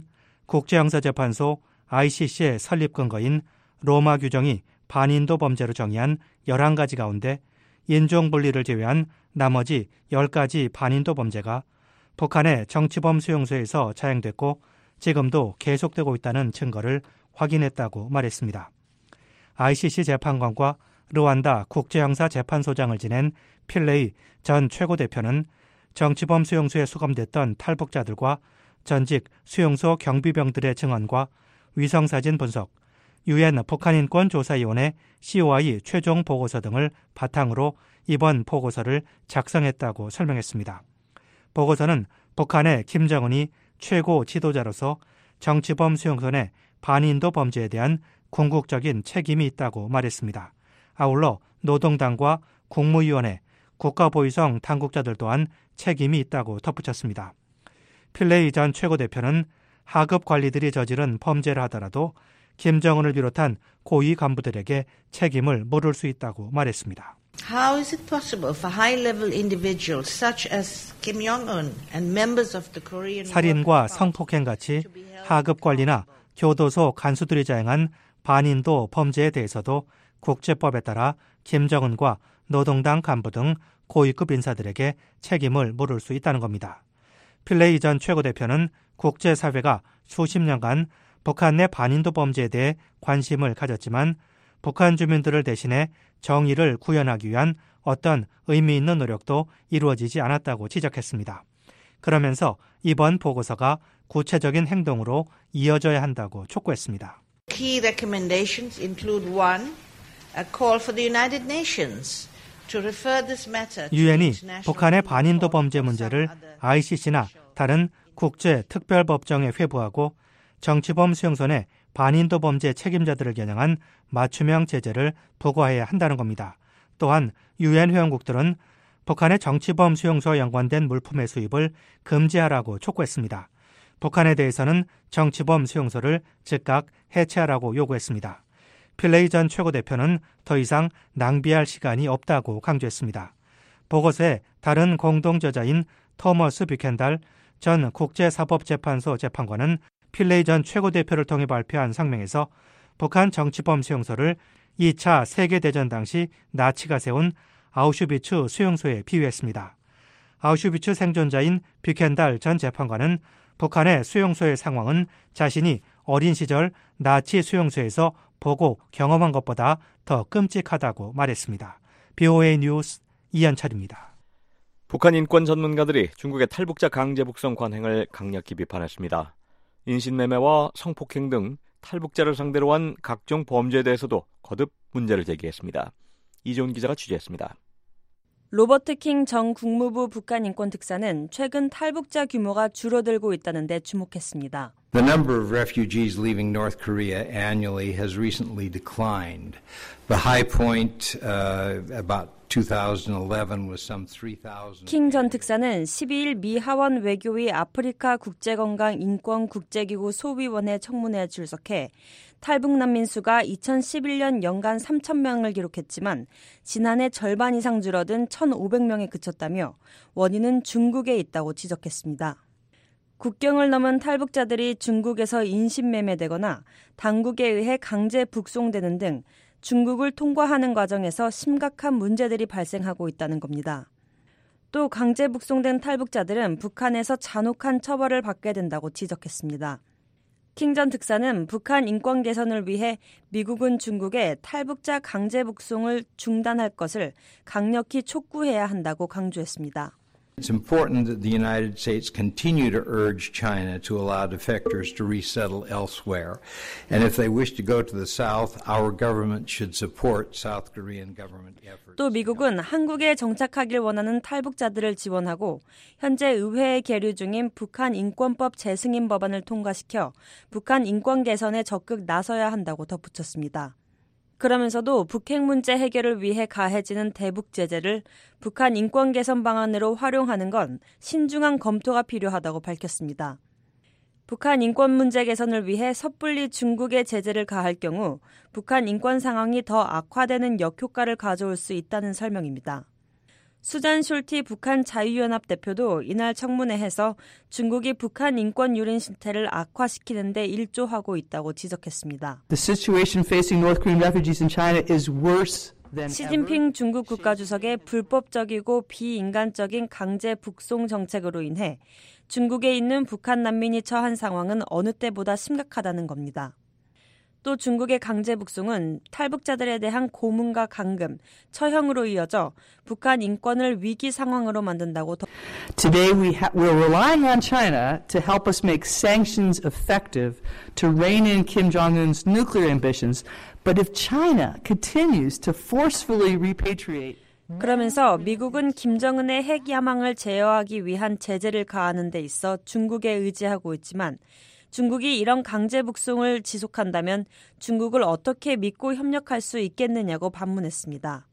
국제형사재판소 ICC의 설립 근거인 로마 규정이 반인도 범죄로 정의한 11가지 가운데 인종분리를 제외한 나머지 10가지 반인도 범죄가 북한의 정치범 수용소에서 자행됐고 지금도 계속되고 있다는 증거를 확인했다고 말했습니다. ICC 재판관과 르완다 국제형사재판소장을 지낸 필레이 전 최고대표는 정치범 수용소에 수감됐던 탈북자들과 전직 수용소 경비병들의 증언과 위성사진 분석, 유엔 북한인권조사위원회 COI 최종 보고서 등을 바탕으로 이번 보고서를 작성했다고 설명했습니다. 보고서는 북한의 김정은이 최고 지도자로서 정치범 수용소 내 반인도 범죄에 대한 궁극적인 책임이 있다고 말했습니다. 아울러 노동당과 국무위원회, 국가보위성 당국자들 또한 책임이 있다고 덧붙였습니다. 필레이 전 최고대표는 하급 관리들이 저지른 범죄를 하더라도 김정은을 비롯한 고위 간부들에게 책임을 물을 수 있다고 말했습니다. How is it possible for high-level individuals such as Kim Jong-un and members of the Korean 살인과 성폭행같이 하급 관리나 교도소 간수들이 자행한 반인도 범죄에 대해서도 국제법에 따라 김정은과 노동당 간부 등 고위급 인사들에게 책임을 물을 수 있다는 겁니다. 필레이 전 최고대표는 국제사회가 수십 년간 북한 내 반인도 범죄에 대해 관심을 가졌지만 북한 주민들을 대신해 정의를 구현하기 위한 어떤 의미 있는 노력도 이루어지지 않았다고 지적했습니다. 그러면서 이번 보고서가 구체적인 행동으로 이어져야 한다고 촉구했습니다. Key recommendations include one, a call for the United Nations to refer this matter to 유엔이 international 북한의 반인도 범죄 문제를 ICC나 다른 국제 특별법정에 회부하고 정치범 수용소 내 반인도 범죄 책임자들을 겨냥한 맞춤형 제재를 부과해야 한다는 겁니다. 또한 유엔 회원국들은 북한의 정치범 수용소와 연관된 물품의 수입을 금지하라고 촉구했습니다. 북한에 대해서는 정치범 수용소를 즉각 해체하라고 요구했습니다. 필레이 전 최고대표는 더 이상 낭비할 시간이 없다고 강조했습니다. 보고서의 다른 공동저자인 토머스 뷰켄달 전 국제사법재판소 재판관은 필레이 전 최고대표를 통해 발표한 성명에서 북한 정치범 수용소를 2차 세계대전 당시 나치가 세운 아우슈비츠 수용소에 비유했습니다. 아우슈비츠 생존자인 뷰켄달 전 재판관은 북한의 수용소의 상황은 자신이 어린 시절 나치 수용소에서 보고 경험한 것보다 더 끔찍하다고 말했습니다. BOA 뉴스 이현철입니다. 북한 인권 전문가들이 중국의 탈북자 강제 북송 관행을 강력히 비판했습니다. 인신매매와 성폭행 등 탈북자를 상대로 한 각종 범죄에 대해서도 거듭 문제를 제기했습니다. 이종훈 기자가 취재했습니다. 로버트 킹 전 국무부 북한 인권 특사는 최근 탈북자 규모가 줄어들고 있다는 데 주목했습니다. The number of refugees leaving North Korea annually has recently declined. The high point about 2011 was some 3,000. 킹 전 특사는 12일 미 하원 외교위 아프리카 국제건강 인권 국제기구 소위원회 청문회에 출석해 탈북 난민 수가 2011년 연간 3,000명을 기록했지만 지난해 절반 이상 줄어든 1,500명에 그쳤다며 원인은 중국에 있다고 지적했습니다. 국경을 넘은 탈북자들이 중국에서 인신매매되거나 당국에 의해 강제 북송되는 등 중국을 통과하는 과정에서 심각한 문제들이 발생하고 있다는 겁니다. 또 강제 북송된 탈북자들은 북한에서 잔혹한 처벌을 받게 된다고 지적했습니다. 킹 전 특사는 북한 인권 개선을 위해 미국은 중국의 탈북자 강제 북송을 중단할 것을 강력히 촉구해야 한다고 강조했습니다. It's important that the United States continue to urge China to allow defectors to resettle elsewhere. And if they wish to go to the South, our government should support South Korean government efforts. 또 미국은 한국에 정착하길 원하는 탈북자들을 지원하고 현재 의회에 계류 중인 북한 인권법 재승인 법안을 통과시켜 북한 인권 개선에 적극 나서야 한다고 덧붙였습니다. 그러면서도 북핵 문제 해결을 위해 가해지는 대북 제재를 북한 인권 개선 방안으로 활용하는 건 신중한 검토가 필요하다고 밝혔습니다. 북한 인권 문제 개선을 위해 섣불리 중국에 제재를 가할 경우 북한 인권 상황이 더 악화되는 역효과를 가져올 수 있다는 설명입니다. 수잔 숄티 북한 자유연합 대표도 이날 청문회에서 중국이 북한 인권 유린 실태를 악화시키는 데 일조하고 있다고 지적했습니다. The situation facing North Korean refugees in China is worse than ever. 시진핑 중국 국가주석의 불법적이고 비인간적인 강제 북송 정책으로 인해 중국에 있는 북한 난민이 처한 상황은 어느 때보다 심각하다는 겁니다. 또 중국의 강제 북송은 탈북자들에 대한 고문과 감금, 처형으로 이어져 북한 인권을 위기 상황으로 만든다고 Today we're relying on China to help us make sanctions effective to rein in Kim Jong-un's nuclear ambitions. But if China continues to forcefully repatriate 그러면서 미국은 김정은의 핵 야망을 제어하기 위한 제재를 가하는 데 있어 중국에 의지하고 있지만 중국이 이런 강제 북송을 지속한다면 중국을 어떻게 믿고 협력할 수 있겠느냐고 반문했습니다.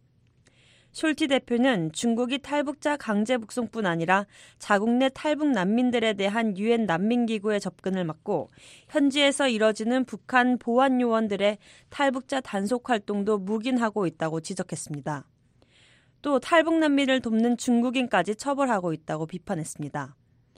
숄티 대표는 중국이 탈북자 강제 북송뿐 아니라 자국 내 탈북 난민들에 대한 유엔 난민기구의 접근을 막고 현지에서 이뤄지는 북한 보안 요원들의 탈북자 단속 활동도 묵인하고 있다고 지적했습니다. 또 탈북 난민을 돕는 중국인까지 처벌하고 있다고 비판했습니다.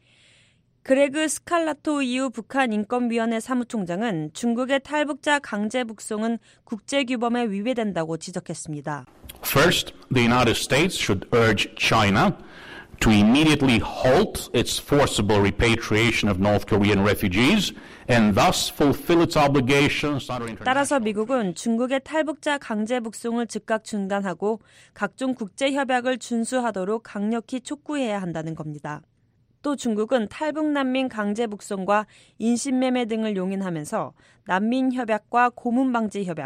그레그 스칼라토 EU 북한 인권위원회 사무총장은 중국의 탈북자 강제 북송은 국제규범에 위배된다고 지적했습니다. First, the United States should urge China to immediately halt its forcible repatriation of North Korean refugees and thus fulfill its obligations under international. 따라서 미국은 중국의 탈북자 강제 북송을 즉각 중단하고 각종 국제 협약을 준수하도록 강력히 촉구해야 한다는 겁니다. 또 중국은 탈북 난민 강제 북송과 인신매매 등을 용인하면서 난민협약과 고문방지협약,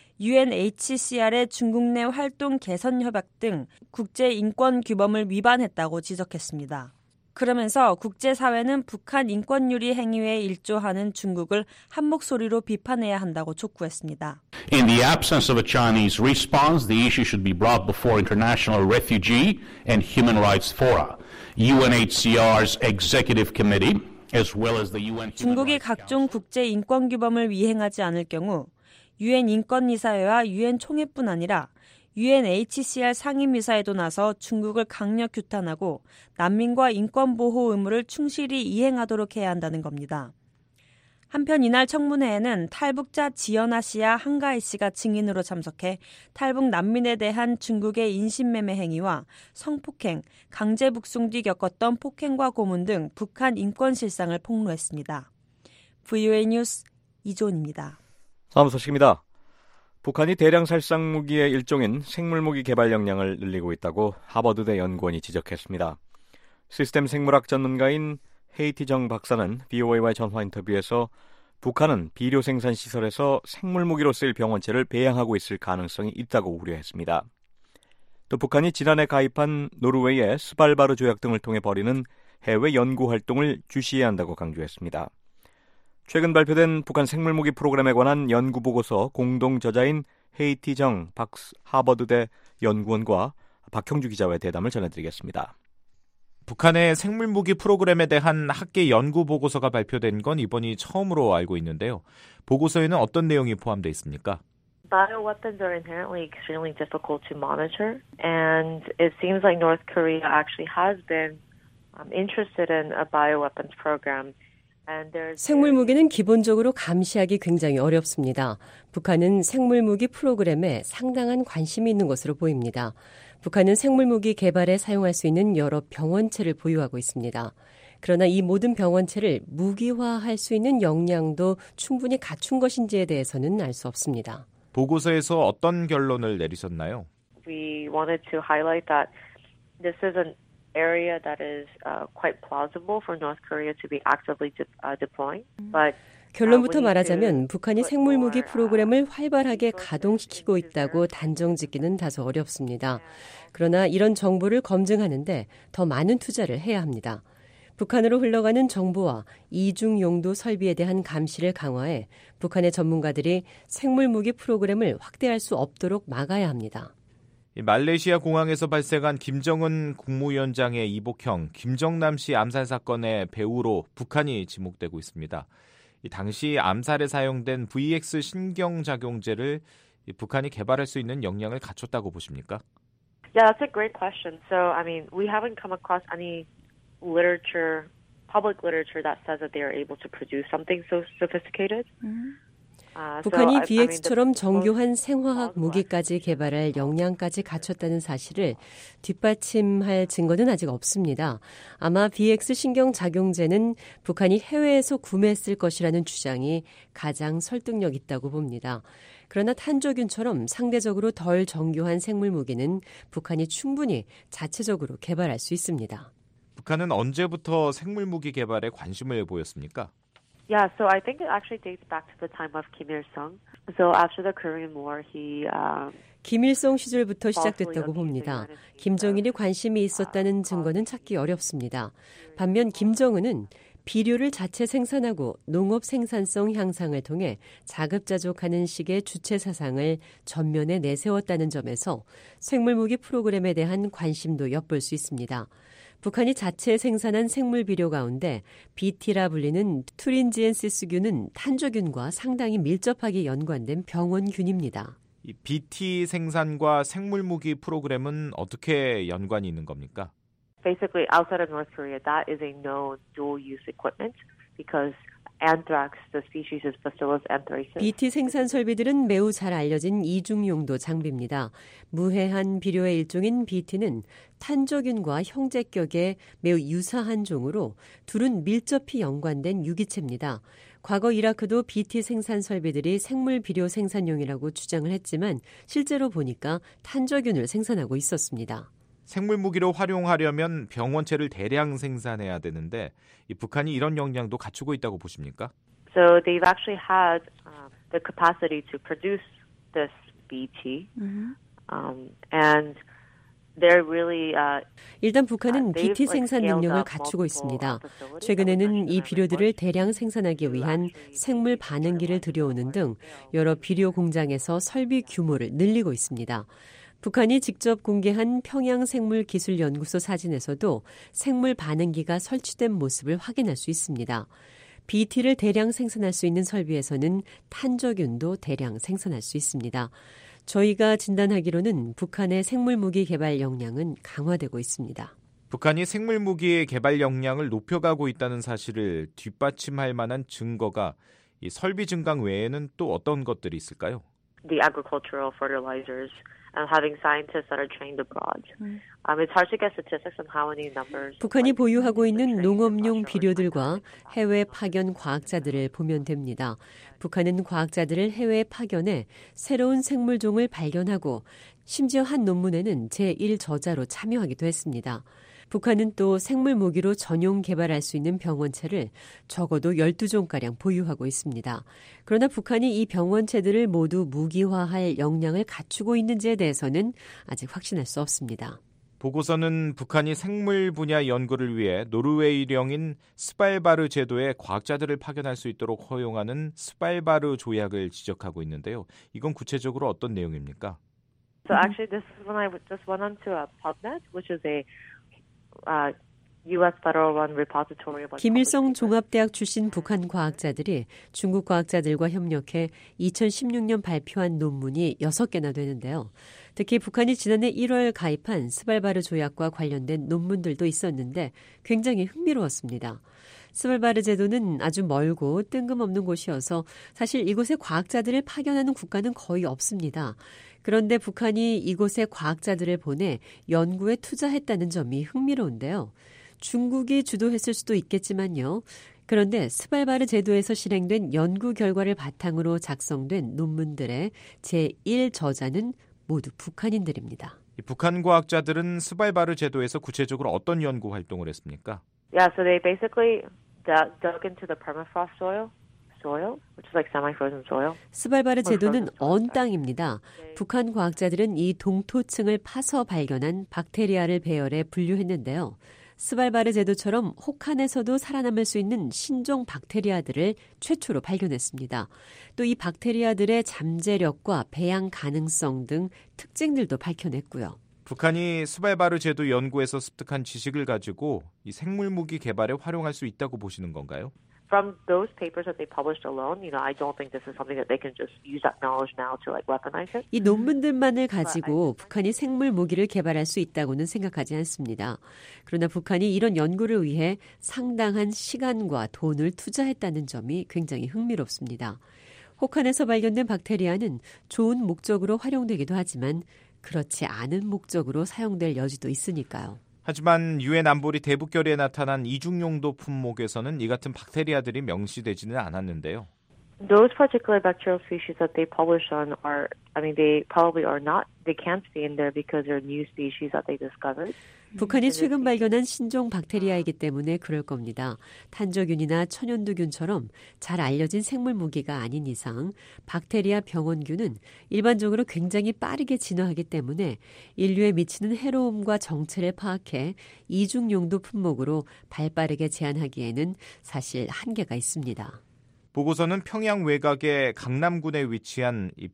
UNHCR의 중국 내 활동 개선 협약 등 국제인권 규범을 위반했다고 지적했습니다. 그러면서 국제사회는 북한 인권유리 행위에 일조하는 중국을 한 목소리로 비판해야 한다고 촉구했습니다. In the absence of a Chinese response, the issue should be brought before international refugee and human rights fora, UNHCR's executive committee, as well as the UN. 중국이 각종 국제 인권 규범을 위행하지 않을 경우 유엔 인권이사회와 유엔 총회뿐 아니라 UNHCR 상임이사에도 나서 중국을 강력 규탄하고 난민과 인권 보호 의무를 충실히 이행하도록 해야 한다는 겁니다. 한편 이날 청문회에는 탈북자 지연아 씨와 한가희 씨가 증인으로 참석해 탈북 난민에 대한 중국의 인신매매 행위와 성폭행, 강제 북송 뒤 겪었던 폭행과 고문 등 북한 인권 실상을 폭로했습니다. VOA 뉴스 이조은입니다. 다음 소식입니다. 북한이 대량 살상 무기의 일종인 생물무기 개발 역량을 늘리고 있다고 하버드대 연구원이 지적했습니다. 시스템 생물학 전문가인 헤이티정 박사는 VOA와의 전화 인터뷰에서 북한은 비료 생산 시설에서 생물무기로 쓰일 병원체를 배양하고 있을 가능성이 있다고 우려했습니다. 또 북한이 지난해 가입한 노르웨이의 스발바르 조약 등을 통해 벌이는 해외 연구 활동을 주시해야 한다고 강조했습니다. 최근 발표된 북한 생물무기 프로그램에 관한 연구 보고서 공동 저자인 헤이티정 하버드대 연구원과 박형주 기자와의 대담을 전해드리겠습니다. 북한의 생물무기 프로그램에 대한 학계 연구 보고서가 발표된 건 이번이 처음으로 알고 있는데요. 보고서에는 어떤 내용이 포함되어 있습니까? Bioweapons are inherently extremely difficult to monitor, and it seems like North Korea actually has been interested in a bioweapons program. 생물무기는 기본적으로 감시하기 굉장히 어렵습니다. 북한은 생물무기 프로그램에 상당한 관심이 있는 것으로 보입니다. 북한은 생물무기 개발에 사용할 수 있는 여러 병원체를 보유하고 있습니다. 그러나 이 모든 병원체를 무기화할 수 있는 역량도 충분히 갖춘 것인지에 대해서는 알 수 없습니다. 보고서에서 어떤 결론을 내리셨나요? We wanted to highlight that this is an area that is quite plausible for North Korea to be actively deploying. But 결론부터 말하자면 북한이 생물무기 프로그램을 활발하게 가동시키고 있다고 단정짓기는 다소 어렵습니다. 그러나 이런 정보를 검증하는데 더 많은 투자를 해야 합니다. 북한으로 흘러가는 정보와 이중 용도 설비에 대한 감시를 강화해 북한의 전문가들이 생물무기 프로그램을 확대할 수 없도록 막아야 합니다. 말레이시아 공항에서 발생한 김정은 국무위원장의 이복형 김정남 씨 암살 사건의 배후로 북한이 지목되고 있습니다. 당시 암살에 사용된 VX 신경작용제를 북한이 개발할 수 있는 역량을 갖췄다고 보십니까? Yeah, that's a great question. So, I mean, we haven't come across any literature, public literature that says that they are able to produce something so sophisticated. 북한이 VX처럼 정교한 생화학 무기까지 개발할 역량까지 갖췄다는 사실을 뒷받침할 증거는 아직 없습니다. 아마 VX 신경작용제는 북한이 해외에서 구매했을 것이라는 주장이 가장 설득력 있다고 봅니다. 그러나 탄저균처럼 상대적으로 덜 정교한 생물무기는 북한이 충분히 자체적으로 개발할 수 있습니다. 북한은 언제부터 생물무기 개발에 관심을 보였습니까? Yeah, so I think it actually dates back to the time of Kim Il-sung. So after the Korean War, 김일성 시절부터 시작됐다고 봅니다. 김정일이 관심이 있었다는 증거는 찾기 어렵습니다. 반면 김정은은 비료를 자체 생산하고 농업 생산성 향상을 통해 자급자족하는 식의 주체 사상을 전면에 내세웠다는 점에서 생물무기 프로그램에 대한 관심도 엿볼 수 있습니다. 북한이 자체 생산한 생물 비료 가운데 BT라 불리는 투린지엔시스균은 탄저균과 상당히 밀접하게 연관된 병원균입니다. 이 BT 생산과 생물무기 프로그램은 어떻게 연관이 있는 겁니까? Basically, outside of North Korea, that is a known dual-use equipment because anthrax, the species is Bacillus anthracis. BT 생산 설비들은 매우 잘 알려진 이중용도 장비입니다. 무해한 비료의 일종인 BT는 탄저균과 형제격에 매우 유사한 종으로 둘은 밀접히 연관된 유기체입니다. 과거 이라크도 BT 생산 설비들이 생물 비료 생산용이라고 주장을 했지만 실제로 보니까 탄저균을 생산하고 있었습니다. 생물무기로 활용하려면 병원체를 대량 생산해야 되는데 이 북한이 이런 역량도 갖추고 있다고 보십니까? So they've actually had the capacity to produce this BT, and they're really. 일단 북한은 BT 생산 능력을 갖추고 있습니다. 최근에는 이 비료들을 대량 생산하기 위한 생물 반응기를 들여오는 등 여러 비료 공장에서 설비 규모를 늘리고 있습니다. 북한이 직접 공개한 평양생물기술연구소 사진에서도 생물 반응기가 설치된 모습을 확인할 수 있습니다. BT를 대량 생산할 수 있는 설비에서는 탄저균도 대량 생산할 수 있습니다. 저희가 진단하기로는 북한의 생물무기 개발 역량은 강화되고 있습니다. 북한이 생물무기의 개발 역량을 높여가고 있다는 사실을 뒷받침할 만한 증거가 이 설비 증강 외에는 또 어떤 것들이 있을까요? The agricultural fertilizers and having scientists that are trained abroad. It's hard to get statistics on how many numbers. 북한이 보유하고 있는 농업용 비료들과 해외 파견 과학자들을 보면 됩니다. 북한은 과학자들을 해외에 파견해 새로운 생물종을 발견하고 심지어 한 논문에는 제1저자로 참여하기도 했습니다. 북한은 또 생물 무기로 전용 개발할 수 있는 병원체를 적어도 12종가량 보유하고 있습니다. 그러나 북한이 이 병원체들을 모두 무기화할 역량을 갖추고 있는지에 대해서는 아직 확신할 수 없습니다. 보고서는 북한이 생물 분야 연구를 위해 노르웨이령인 스발바르 제도에 과학자들을 파견할 수 있도록 허용하는 스발바르 조약을 지적하고 있는데요. 이건 구체적으로 어떤 내용입니까? So actually this is when I just went onto a PubMed, which is a U.S. Federal Run Repository. 김일성 종합대학 출신 북한 과학자들이 중국 과학자들과 협력해 2016년 발표한 논문이 6개나 되는데요. 특히 북한이 지난해 1월 가입한 스발바르 조약과 관련된 논문들도 있었는데 굉장히 흥미로웠습니다. 스발바르 제도는 아주 멀고 뜬금없는 곳이어서 사실 이곳에 과학자들을 파견하는 국가는 거의 없습니다. 그런데 북한이 이곳에 과학자들을 보내 연구에 투자했다는 점이 흥미로운데요. 중국이 주도했을 수도 있겠지만요. 그런데 스발바르 제도에서 실행된 연구 결과를 바탕으로 작성된 논문들의 제1저자는 모두 북한인들입니다. 북한 과학자들은 스발바르 제도에서 구체적으로 어떤 연구 활동을 했습니까? Yeah, so they basically dug into the permafrost soil, which is like semi-frozen soil. 스발바르 제도는 언 땅입니다. 북한 과학자들은 이 동토층을 파서 발견한 박테리아를 배열해 분류했는데요. 스발바르 제도처럼 혹한에서도 살아남을 수 있는 신종 박테리아들을 최초로 발견했습니다. 또 이 박테리아들의 잠재력과 배양 가능성 등 특징들도 밝혀냈고요. 북한이 스발바르 제도 연구에서 습득한 지식을 가지고 이 생물무기 개발에 활용할 수 있다고 보시는 건가요? From those papers that they published alone, I don't think this is something that they can just use that knowledge now to weaponize it. 이 논문들만을 가지고 북한이 생물 무기를 개발할 수 있다고는 생각하지 않습니다. 그러나 북한이 이런 연구를 위해 상당한 시간과 돈을 투자했다는 점이 굉장히 흥미롭습니다. 혹한에서 발견된 박테리아는 좋은 목적으로 활용되기도 하지만 그렇지 않은 목적으로 사용될 여지도 있으니까요. 하지만 유엔 안보리 대북결의에 나타난 이중용도 품목에서는 이 같은 박테리아들이 명시되지는 않았는데요. Those particular bacterial species that they publish on they probably are not, they can't be in there because they're new species that they discovered. 북한이 최근 발견한 신종 박테리아이기 때문에 그럴 겁니다. 탄저균이나 천연두균처럼 잘 알려진 생물 무기가 아닌 이상 박테리아 병원균은 일반적으로 굉장히 빠르게 진화하기 때문에 인류에 미치는 해로움과 정체를 파악해 이중용도 품목으로 발빠르게 제한하기에는 사실 한계가 있습니다. 보고서는 평양 외곽의 강남군에 위치한 이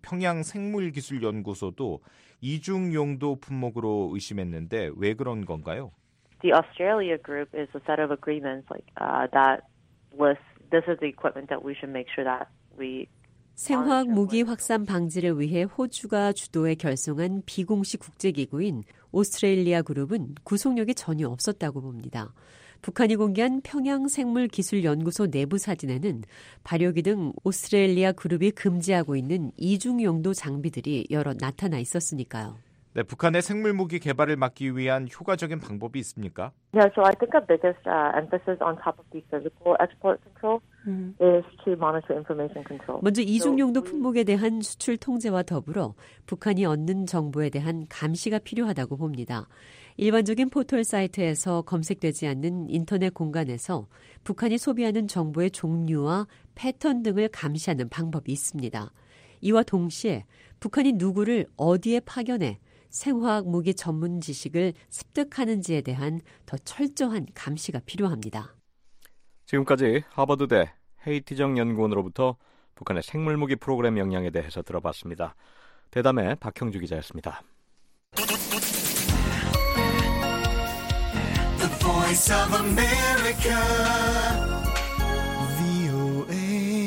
평양생물기술연구소도 이중용도 품목으로 의심했는데 왜 그런 건가요? The Australia group is a set of agreements that lists this is the equipment that we should make sure that we 생화학 무기 확산 방지를 위해 호주가 주도해 결성한 비공식 국제기구인 오스트레일리아 그룹은 구속력이 전혀 없었다고 봅니다. 북한이 공개한 평양생물기술연구소 내부 사진에는 발효기 등 오스트레일리아 그룹이 금지하고 있는 이중용도 장비들이 여러 나타나 있었으니까요. 네, 북한의 생물무기 개발을 막기 위한 효과적인 방법이 있습니까? Yeah, so I think the biggest emphasis on top of the physical export control is to monitor information control. 먼저 이중용도 품목에 대한 수출 통제와 더불어 북한이 얻는 정보에 대한 감시가 필요하다고 봅니다. 일반적인 포털 사이트에서 검색되지 않는 인터넷 공간에서 북한이 소비하는 정보의 종류와 패턴 등을 감시하는 방법이 있습니다. 이와 동시에 북한이 누구를 어디에 파견해 생화학 무기 전문 지식을 습득하는지에 대한 더 철저한 감시가 필요합니다. 지금까지 하버드대 헤이티정 연구원으로부터 북한의 생물무기 프로그램 역량에 대해서 들어봤습니다. 대담의 박형주 기자였습니다. The Voice of America, VOA.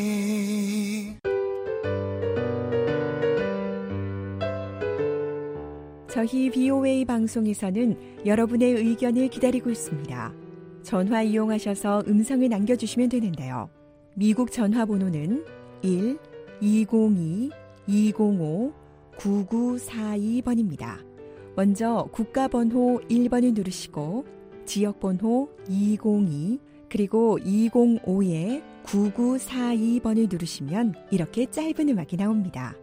저희 VOA 방송에서는 여러분의 의견을 기다리고 있습니다. 전화 이용하셔서 음성을 남겨주시면 되는데요. 미국 전화번호는 1-202-205 9942번입니다. 먼저 국가번호 1번을 누르시고 지역번호 202 그리고 205에 9942번을 누르시면 이렇게 짧은 음악이 나옵니다.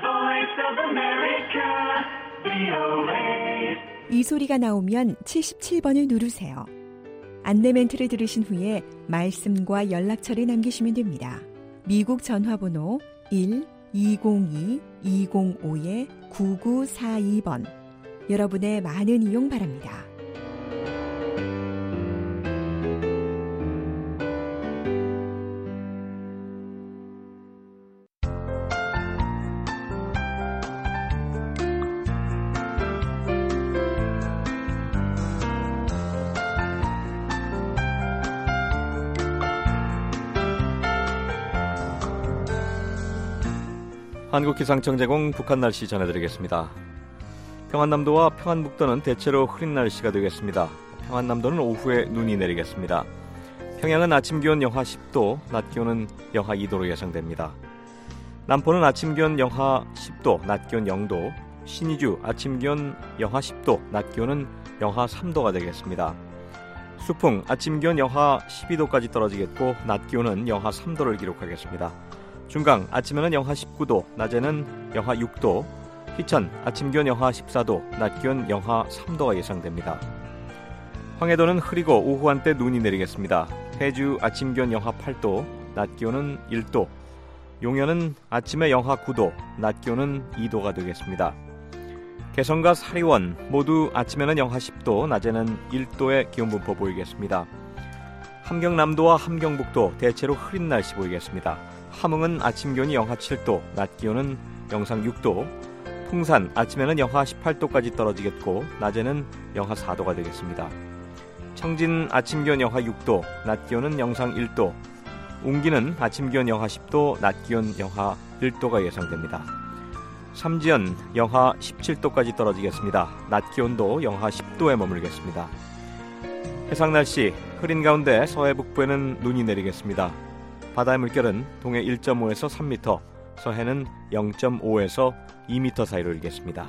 이 소리가 나오면 77번을 누르세요. 안내 멘트를 들으신 후에 말씀과 연락처를 남기시면 됩니다. 미국 전화번호 1-202-205-9942번. 여러분의 많은 이용 바랍니다. 한국기상청 제공 북한 날씨 전해드리겠습니다. 평안남도와 평안북도는 대체로 흐린 날씨가 되겠습니다. 평안남도는 오후에 눈이 내리겠습니다. 평양은 아침 기온 영하 10도, 낮 기온은 영하 2도로 예상됩니다. 남포는 아침 기온 영하 10도, 낮 기온 0도, 신의주 아침 기온 영하 10도, 낮 기온은 영하 3도가 되겠습니다. 수풍 아침 기온 영하 12도까지 떨어지겠고 낮 기온은 영하 3도를 기록하겠습니다. 중강 아침에는 영하 19도, 낮에는 영하 6도, 희천 아침 기온 영하 14도, 낮 기온 영하 3도가 예상됩니다. 황해도는 흐리고 오후 한때 눈이 내리겠습니다. 해주 아침 기온 영하 8도, 낮 기온은 1도, 용현은 아침에 영하 9도, 낮 기온은 2도가 되겠습니다. 개성과 사리원 모두 아침에는 영하 10도, 낮에는 1도의 기온 분포 보이겠습니다. 함경남도와 함경북도 대체로 흐린 날씨 보이겠습니다. 함흥은 아침 기온이 영하 7도, 낮 기온은 영상 6도, 풍산 아침에는 영하 18도까지 떨어지겠고 낮에는 영하 4도가 되겠습니다. 청진 아침 기온 영하 6도, 낮 기온은 영상 1도, 웅기는 아침 기온 영하 10도, 낮 기온 영하 1도가 예상됩니다. 삼지연 영하 17도까지 떨어지겠습니다. 낮 기온도 영하 10도에 머물겠습니다. 해상 날씨 흐린 가운데 서해 북부에는 눈이 내리겠습니다. 바다의 물결은 동해 1.5에서 3m, 서해는 0.5에서 2m 사이로 일겠습니다.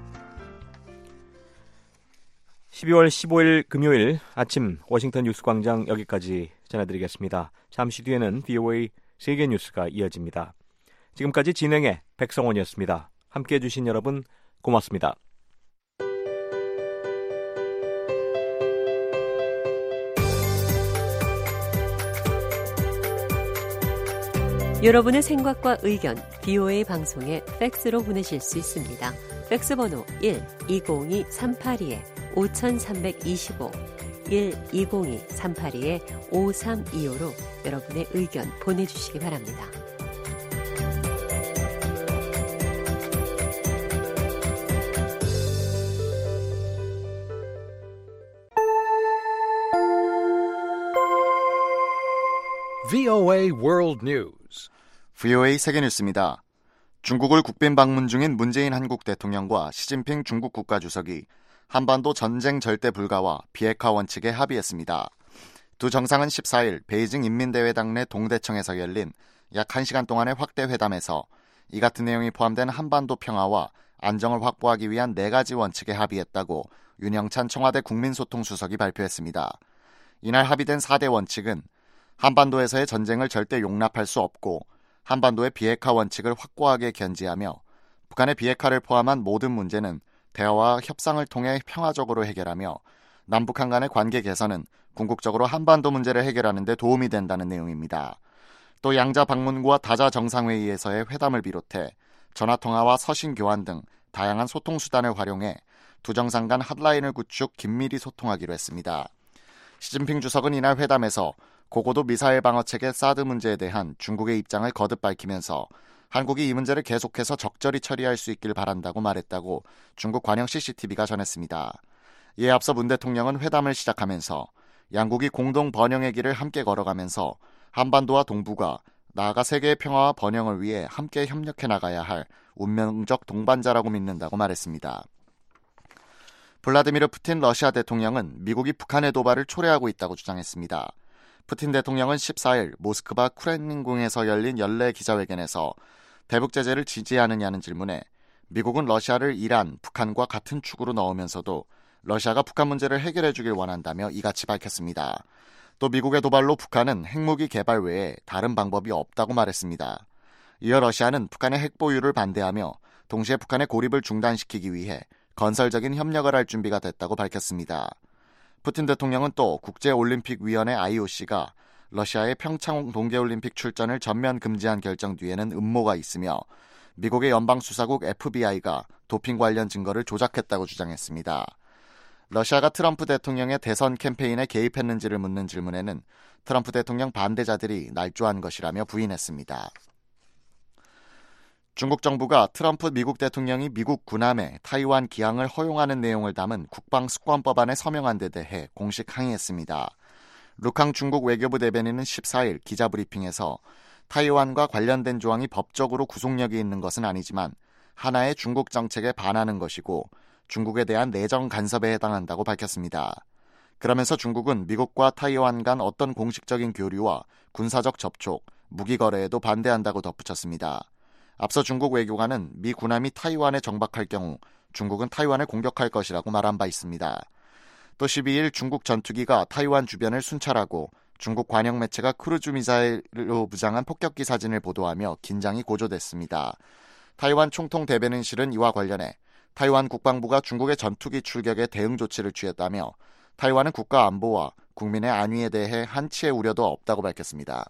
12월 15일 금요일 아침 워싱턴 뉴스광장 여기까지 전해드리겠습니다. 잠시 뒤에는 VOA 세계 뉴스가 이어집니다. 지금까지 진행의 백성원이었습니다. 함께해 주신 여러분 고맙습니다. 여러분의 생각과 의견 VOA 방송에 팩스로 보내실 수 있습니다. 팩스 번호 1-202-382-5325 1-202-382-5325로 여러분의 의견 보내주시기 바랍니다. VOA World News. VOA 세계뉴스입니다. 중국을 국빈 방문 중인 문재인 한국 대통령과 시진핑 중국 국가주석이 한반도 전쟁 절대 불가와 비핵화 원칙에 합의했습니다. 두 정상은 14일 베이징 인민대회당 내 동대청에서 열린 약 1시간 동안의 확대 회담에서 이 같은 내용이 포함된 한반도 평화와 안정을 확보하기 위한 4가지 원칙에 합의했다고 윤영찬 청와대 국민소통수석이 발표했습니다. 이날 합의된 4대 원칙은 한반도에서의 전쟁을 절대 용납할 수 없고 한반도의 비핵화 원칙을 확고하게 견지하며 북한의 비핵화를 포함한 모든 문제는 대화와 협상을 통해 평화적으로 해결하며 남북한 간의 관계 개선은 궁극적으로 한반도 문제를 해결하는 데 도움이 된다는 내용입니다. 또 양자 방문과 다자 정상회의에서의 회담을 비롯해 전화통화와 서신 교환 등 다양한 소통 수단을 활용해 두 정상 간 핫라인을 구축 긴밀히 소통하기로 했습니다. 시진핑 주석은 이날 회담에서 고고도 미사일 방어체계 사드 문제에 대한 중국의 입장을 거듭 밝히면서 한국이 이 문제를 계속해서 적절히 처리할 수 있길 바란다고 말했다고 중국 관영 CCTV가 전했습니다. 이에 앞서 문 대통령은 회담을 시작하면서 양국이 공동 번영의 길을 함께 걸어가면서 한반도와 동북아, 나아가 세계의 평화와 번영을 위해 함께 협력해 나가야 할 운명적 동반자라고 믿는다고 말했습니다. 블라디미르 푸틴 러시아 대통령은 미국이 북한의 도발을 초래하고 있다고 주장했습니다. 푸틴 대통령은 14일 모스크바 크렘린궁에서 열린 연례 기자회견에서 대북 제재를 지지하느냐는 질문에 미국은 러시아를 이란, 북한과 같은 축으로 넣으면서도 러시아가 북한 문제를 해결해 주길 원한다며 이같이 밝혔습니다. 또 미국의 도발로 북한은 핵무기 개발 외에 다른 방법이 없다고 말했습니다. 이어 러시아는 북한의 핵 보유를 반대하며 동시에 북한의 고립을 중단시키기 위해 건설적인 협력을 할 준비가 됐다고 밝혔습니다. 푸틴 대통령은 또 국제올림픽위원회 IOC가 러시아의 평창 동계올림픽 출전을 전면 금지한 결정 뒤에는 음모가 있으며 미국의 연방수사국 FBI가 도핑 관련 증거를 조작했다고 주장했습니다. 러시아가 트럼프 대통령의 대선 캠페인에 개입했는지를 묻는 질문에는 트럼프 대통령 반대자들이 날조한 것이라며 부인했습니다. 중국 정부가 트럼프 미국 대통령이 미국 군함에 타이완 기항을 허용하는 내용을 담은 국방습권법안에 서명한 데 대해 공식 항의했습니다. 루캉 중국 외교부 대변인은 14일 기자브리핑에서 타이완과 관련된 조항이 법적으로 구속력이 있는 것은 아니지만 하나의 중국 정책에 반하는 것이고 중국에 대한 내정 간섭에 해당한다고 밝혔습니다. 그러면서 중국은 미국과 타이완 간 어떤 공식적인 교류와 군사적 접촉, 무기 거래에도 반대한다고 덧붙였습니다. 앞서 중국 외교관은 미 군함이 타이완에 정박할 경우 중국은 타이완을 공격할 것이라고 말한 바 있습니다. 또 12일 중국 전투기가 타이완 주변을 순찰하고 중국 관영 매체가 크루즈 미사일로 무장한 폭격기 사진을 보도하며 긴장이 고조됐습니다. 타이완 총통 대변인실은 이와 관련해 타이완 국방부가 중국의 전투기 출격에 대응 조치를 취했다며 타이완은 국가 안보와 국민의 안위에 대해 한치의 우려도 없다고 밝혔습니다.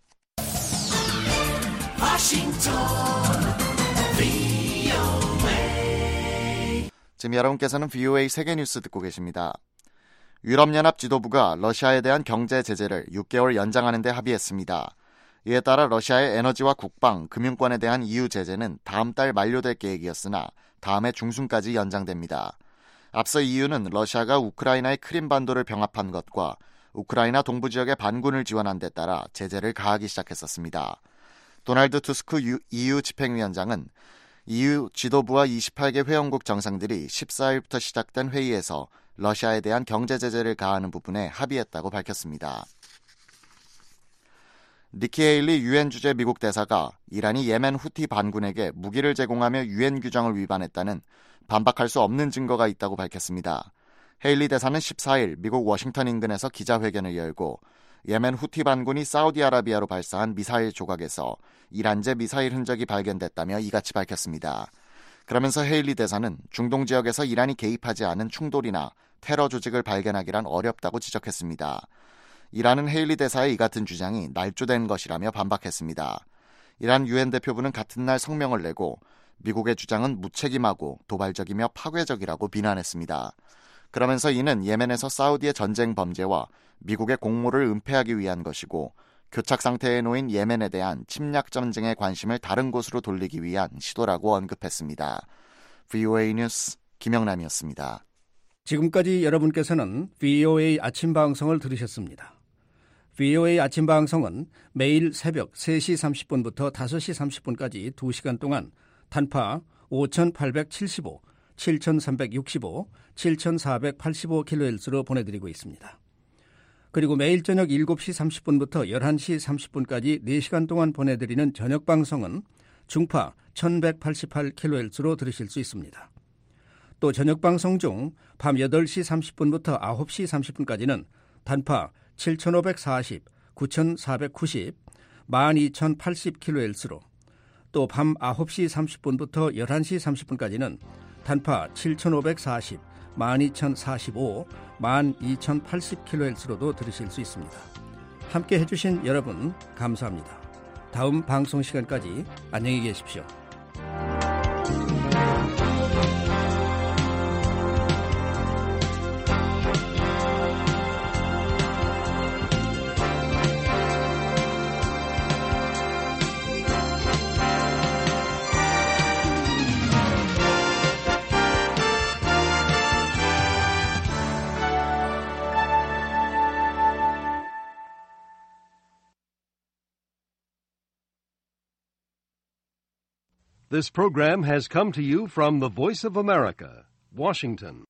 지금 여러분께서는 VOA 세계뉴스 듣고 계십니다. 유럽연합 지도부가 러시아에 대한 경제 제재를 6개월 연장하는 데 합의했습니다. 이에 따라 러시아의 에너지와 국방, 금융권에 대한 EU 제재는 다음 달 만료될 계획이었으나 다음 해 중순까지 연장됩니다. 앞서 EU는 러시아가 우크라이나의 크림반도를 병합한 것과 우크라이나 동부 지역의 반군을 지원한 데 따라 제재를 가하기 시작했었습니다. 도널드 투스크 EU 집행위원장은 EU 지도부와 28개 회원국 정상들이 14일부터 시작된 회의에서 러시아에 대한 경제 제재를 가하는 부분에 합의했다고 밝혔습니다. 니키 헤일리 유엔 주재 미국 대사가 이란이 예멘 후티 반군에게 무기를 제공하며 유엔 규정을 위반했다는 반박할 수 없는 증거가 있다고 밝혔습니다. 헤일리 대사는 14일 미국 워싱턴 인근에서 기자회견을 열고 예멘 후티 반군이 사우디아라비아로 발사한 미사일 조각에서 이란제 미사일 흔적이 발견됐다며 이같이 밝혔습니다. 그러면서 헤일리 대사는 중동 지역에서 이란이 개입하지 않은 충돌이나 테러 조직을 발견하기란 어렵다고 지적했습니다. 이란은 헤일리 대사의 이 같은 주장이 날조된 것이라며 반박했습니다. 이란 유엔 대표부는 같은 날 성명을 내고 미국의 주장은 무책임하고 도발적이며 파괴적이라고 비난했습니다. 그러면서 이는 예멘에서 사우디의 전쟁 범죄와 미국의 공모를 은폐하기 위한 것이고 교착 상태에 놓인 예멘에 대한 침략 전쟁의 관심을 다른 곳으로 돌리기 위한 시도라고 언급했습니다. VOA 뉴스 김영남이었습니다. 지금까지 여러분께서는 VOA 아침 방송을 들으셨습니다. VOA 아침 방송은 매일 새벽 3시 30분부터 5시 30분까지 2시간 동안 단파 5875, 7365, 7485kHz로 보내드리고 있습니다. 그리고 매일 저녁 7시 30분부터 11시 30분까지 4시간 동안 보내드리는 저녁 방송은 중파 1188kHz로 들으실 수 있습니다. 또 저녁 방송 중 밤 8시 30분부터 9시 30분까지는 단파 7540, 9490, 12080kHz로 또 밤 9시 30분부터 11시 30분까지는 단파 7540, 12045, 12080kHz로도 들으실 수 있습니다. 함께 해주신 여러분 감사합니다. 다음 방송 시간까지 안녕히 계십시오. This program has come to you from the Voice of America, Washington.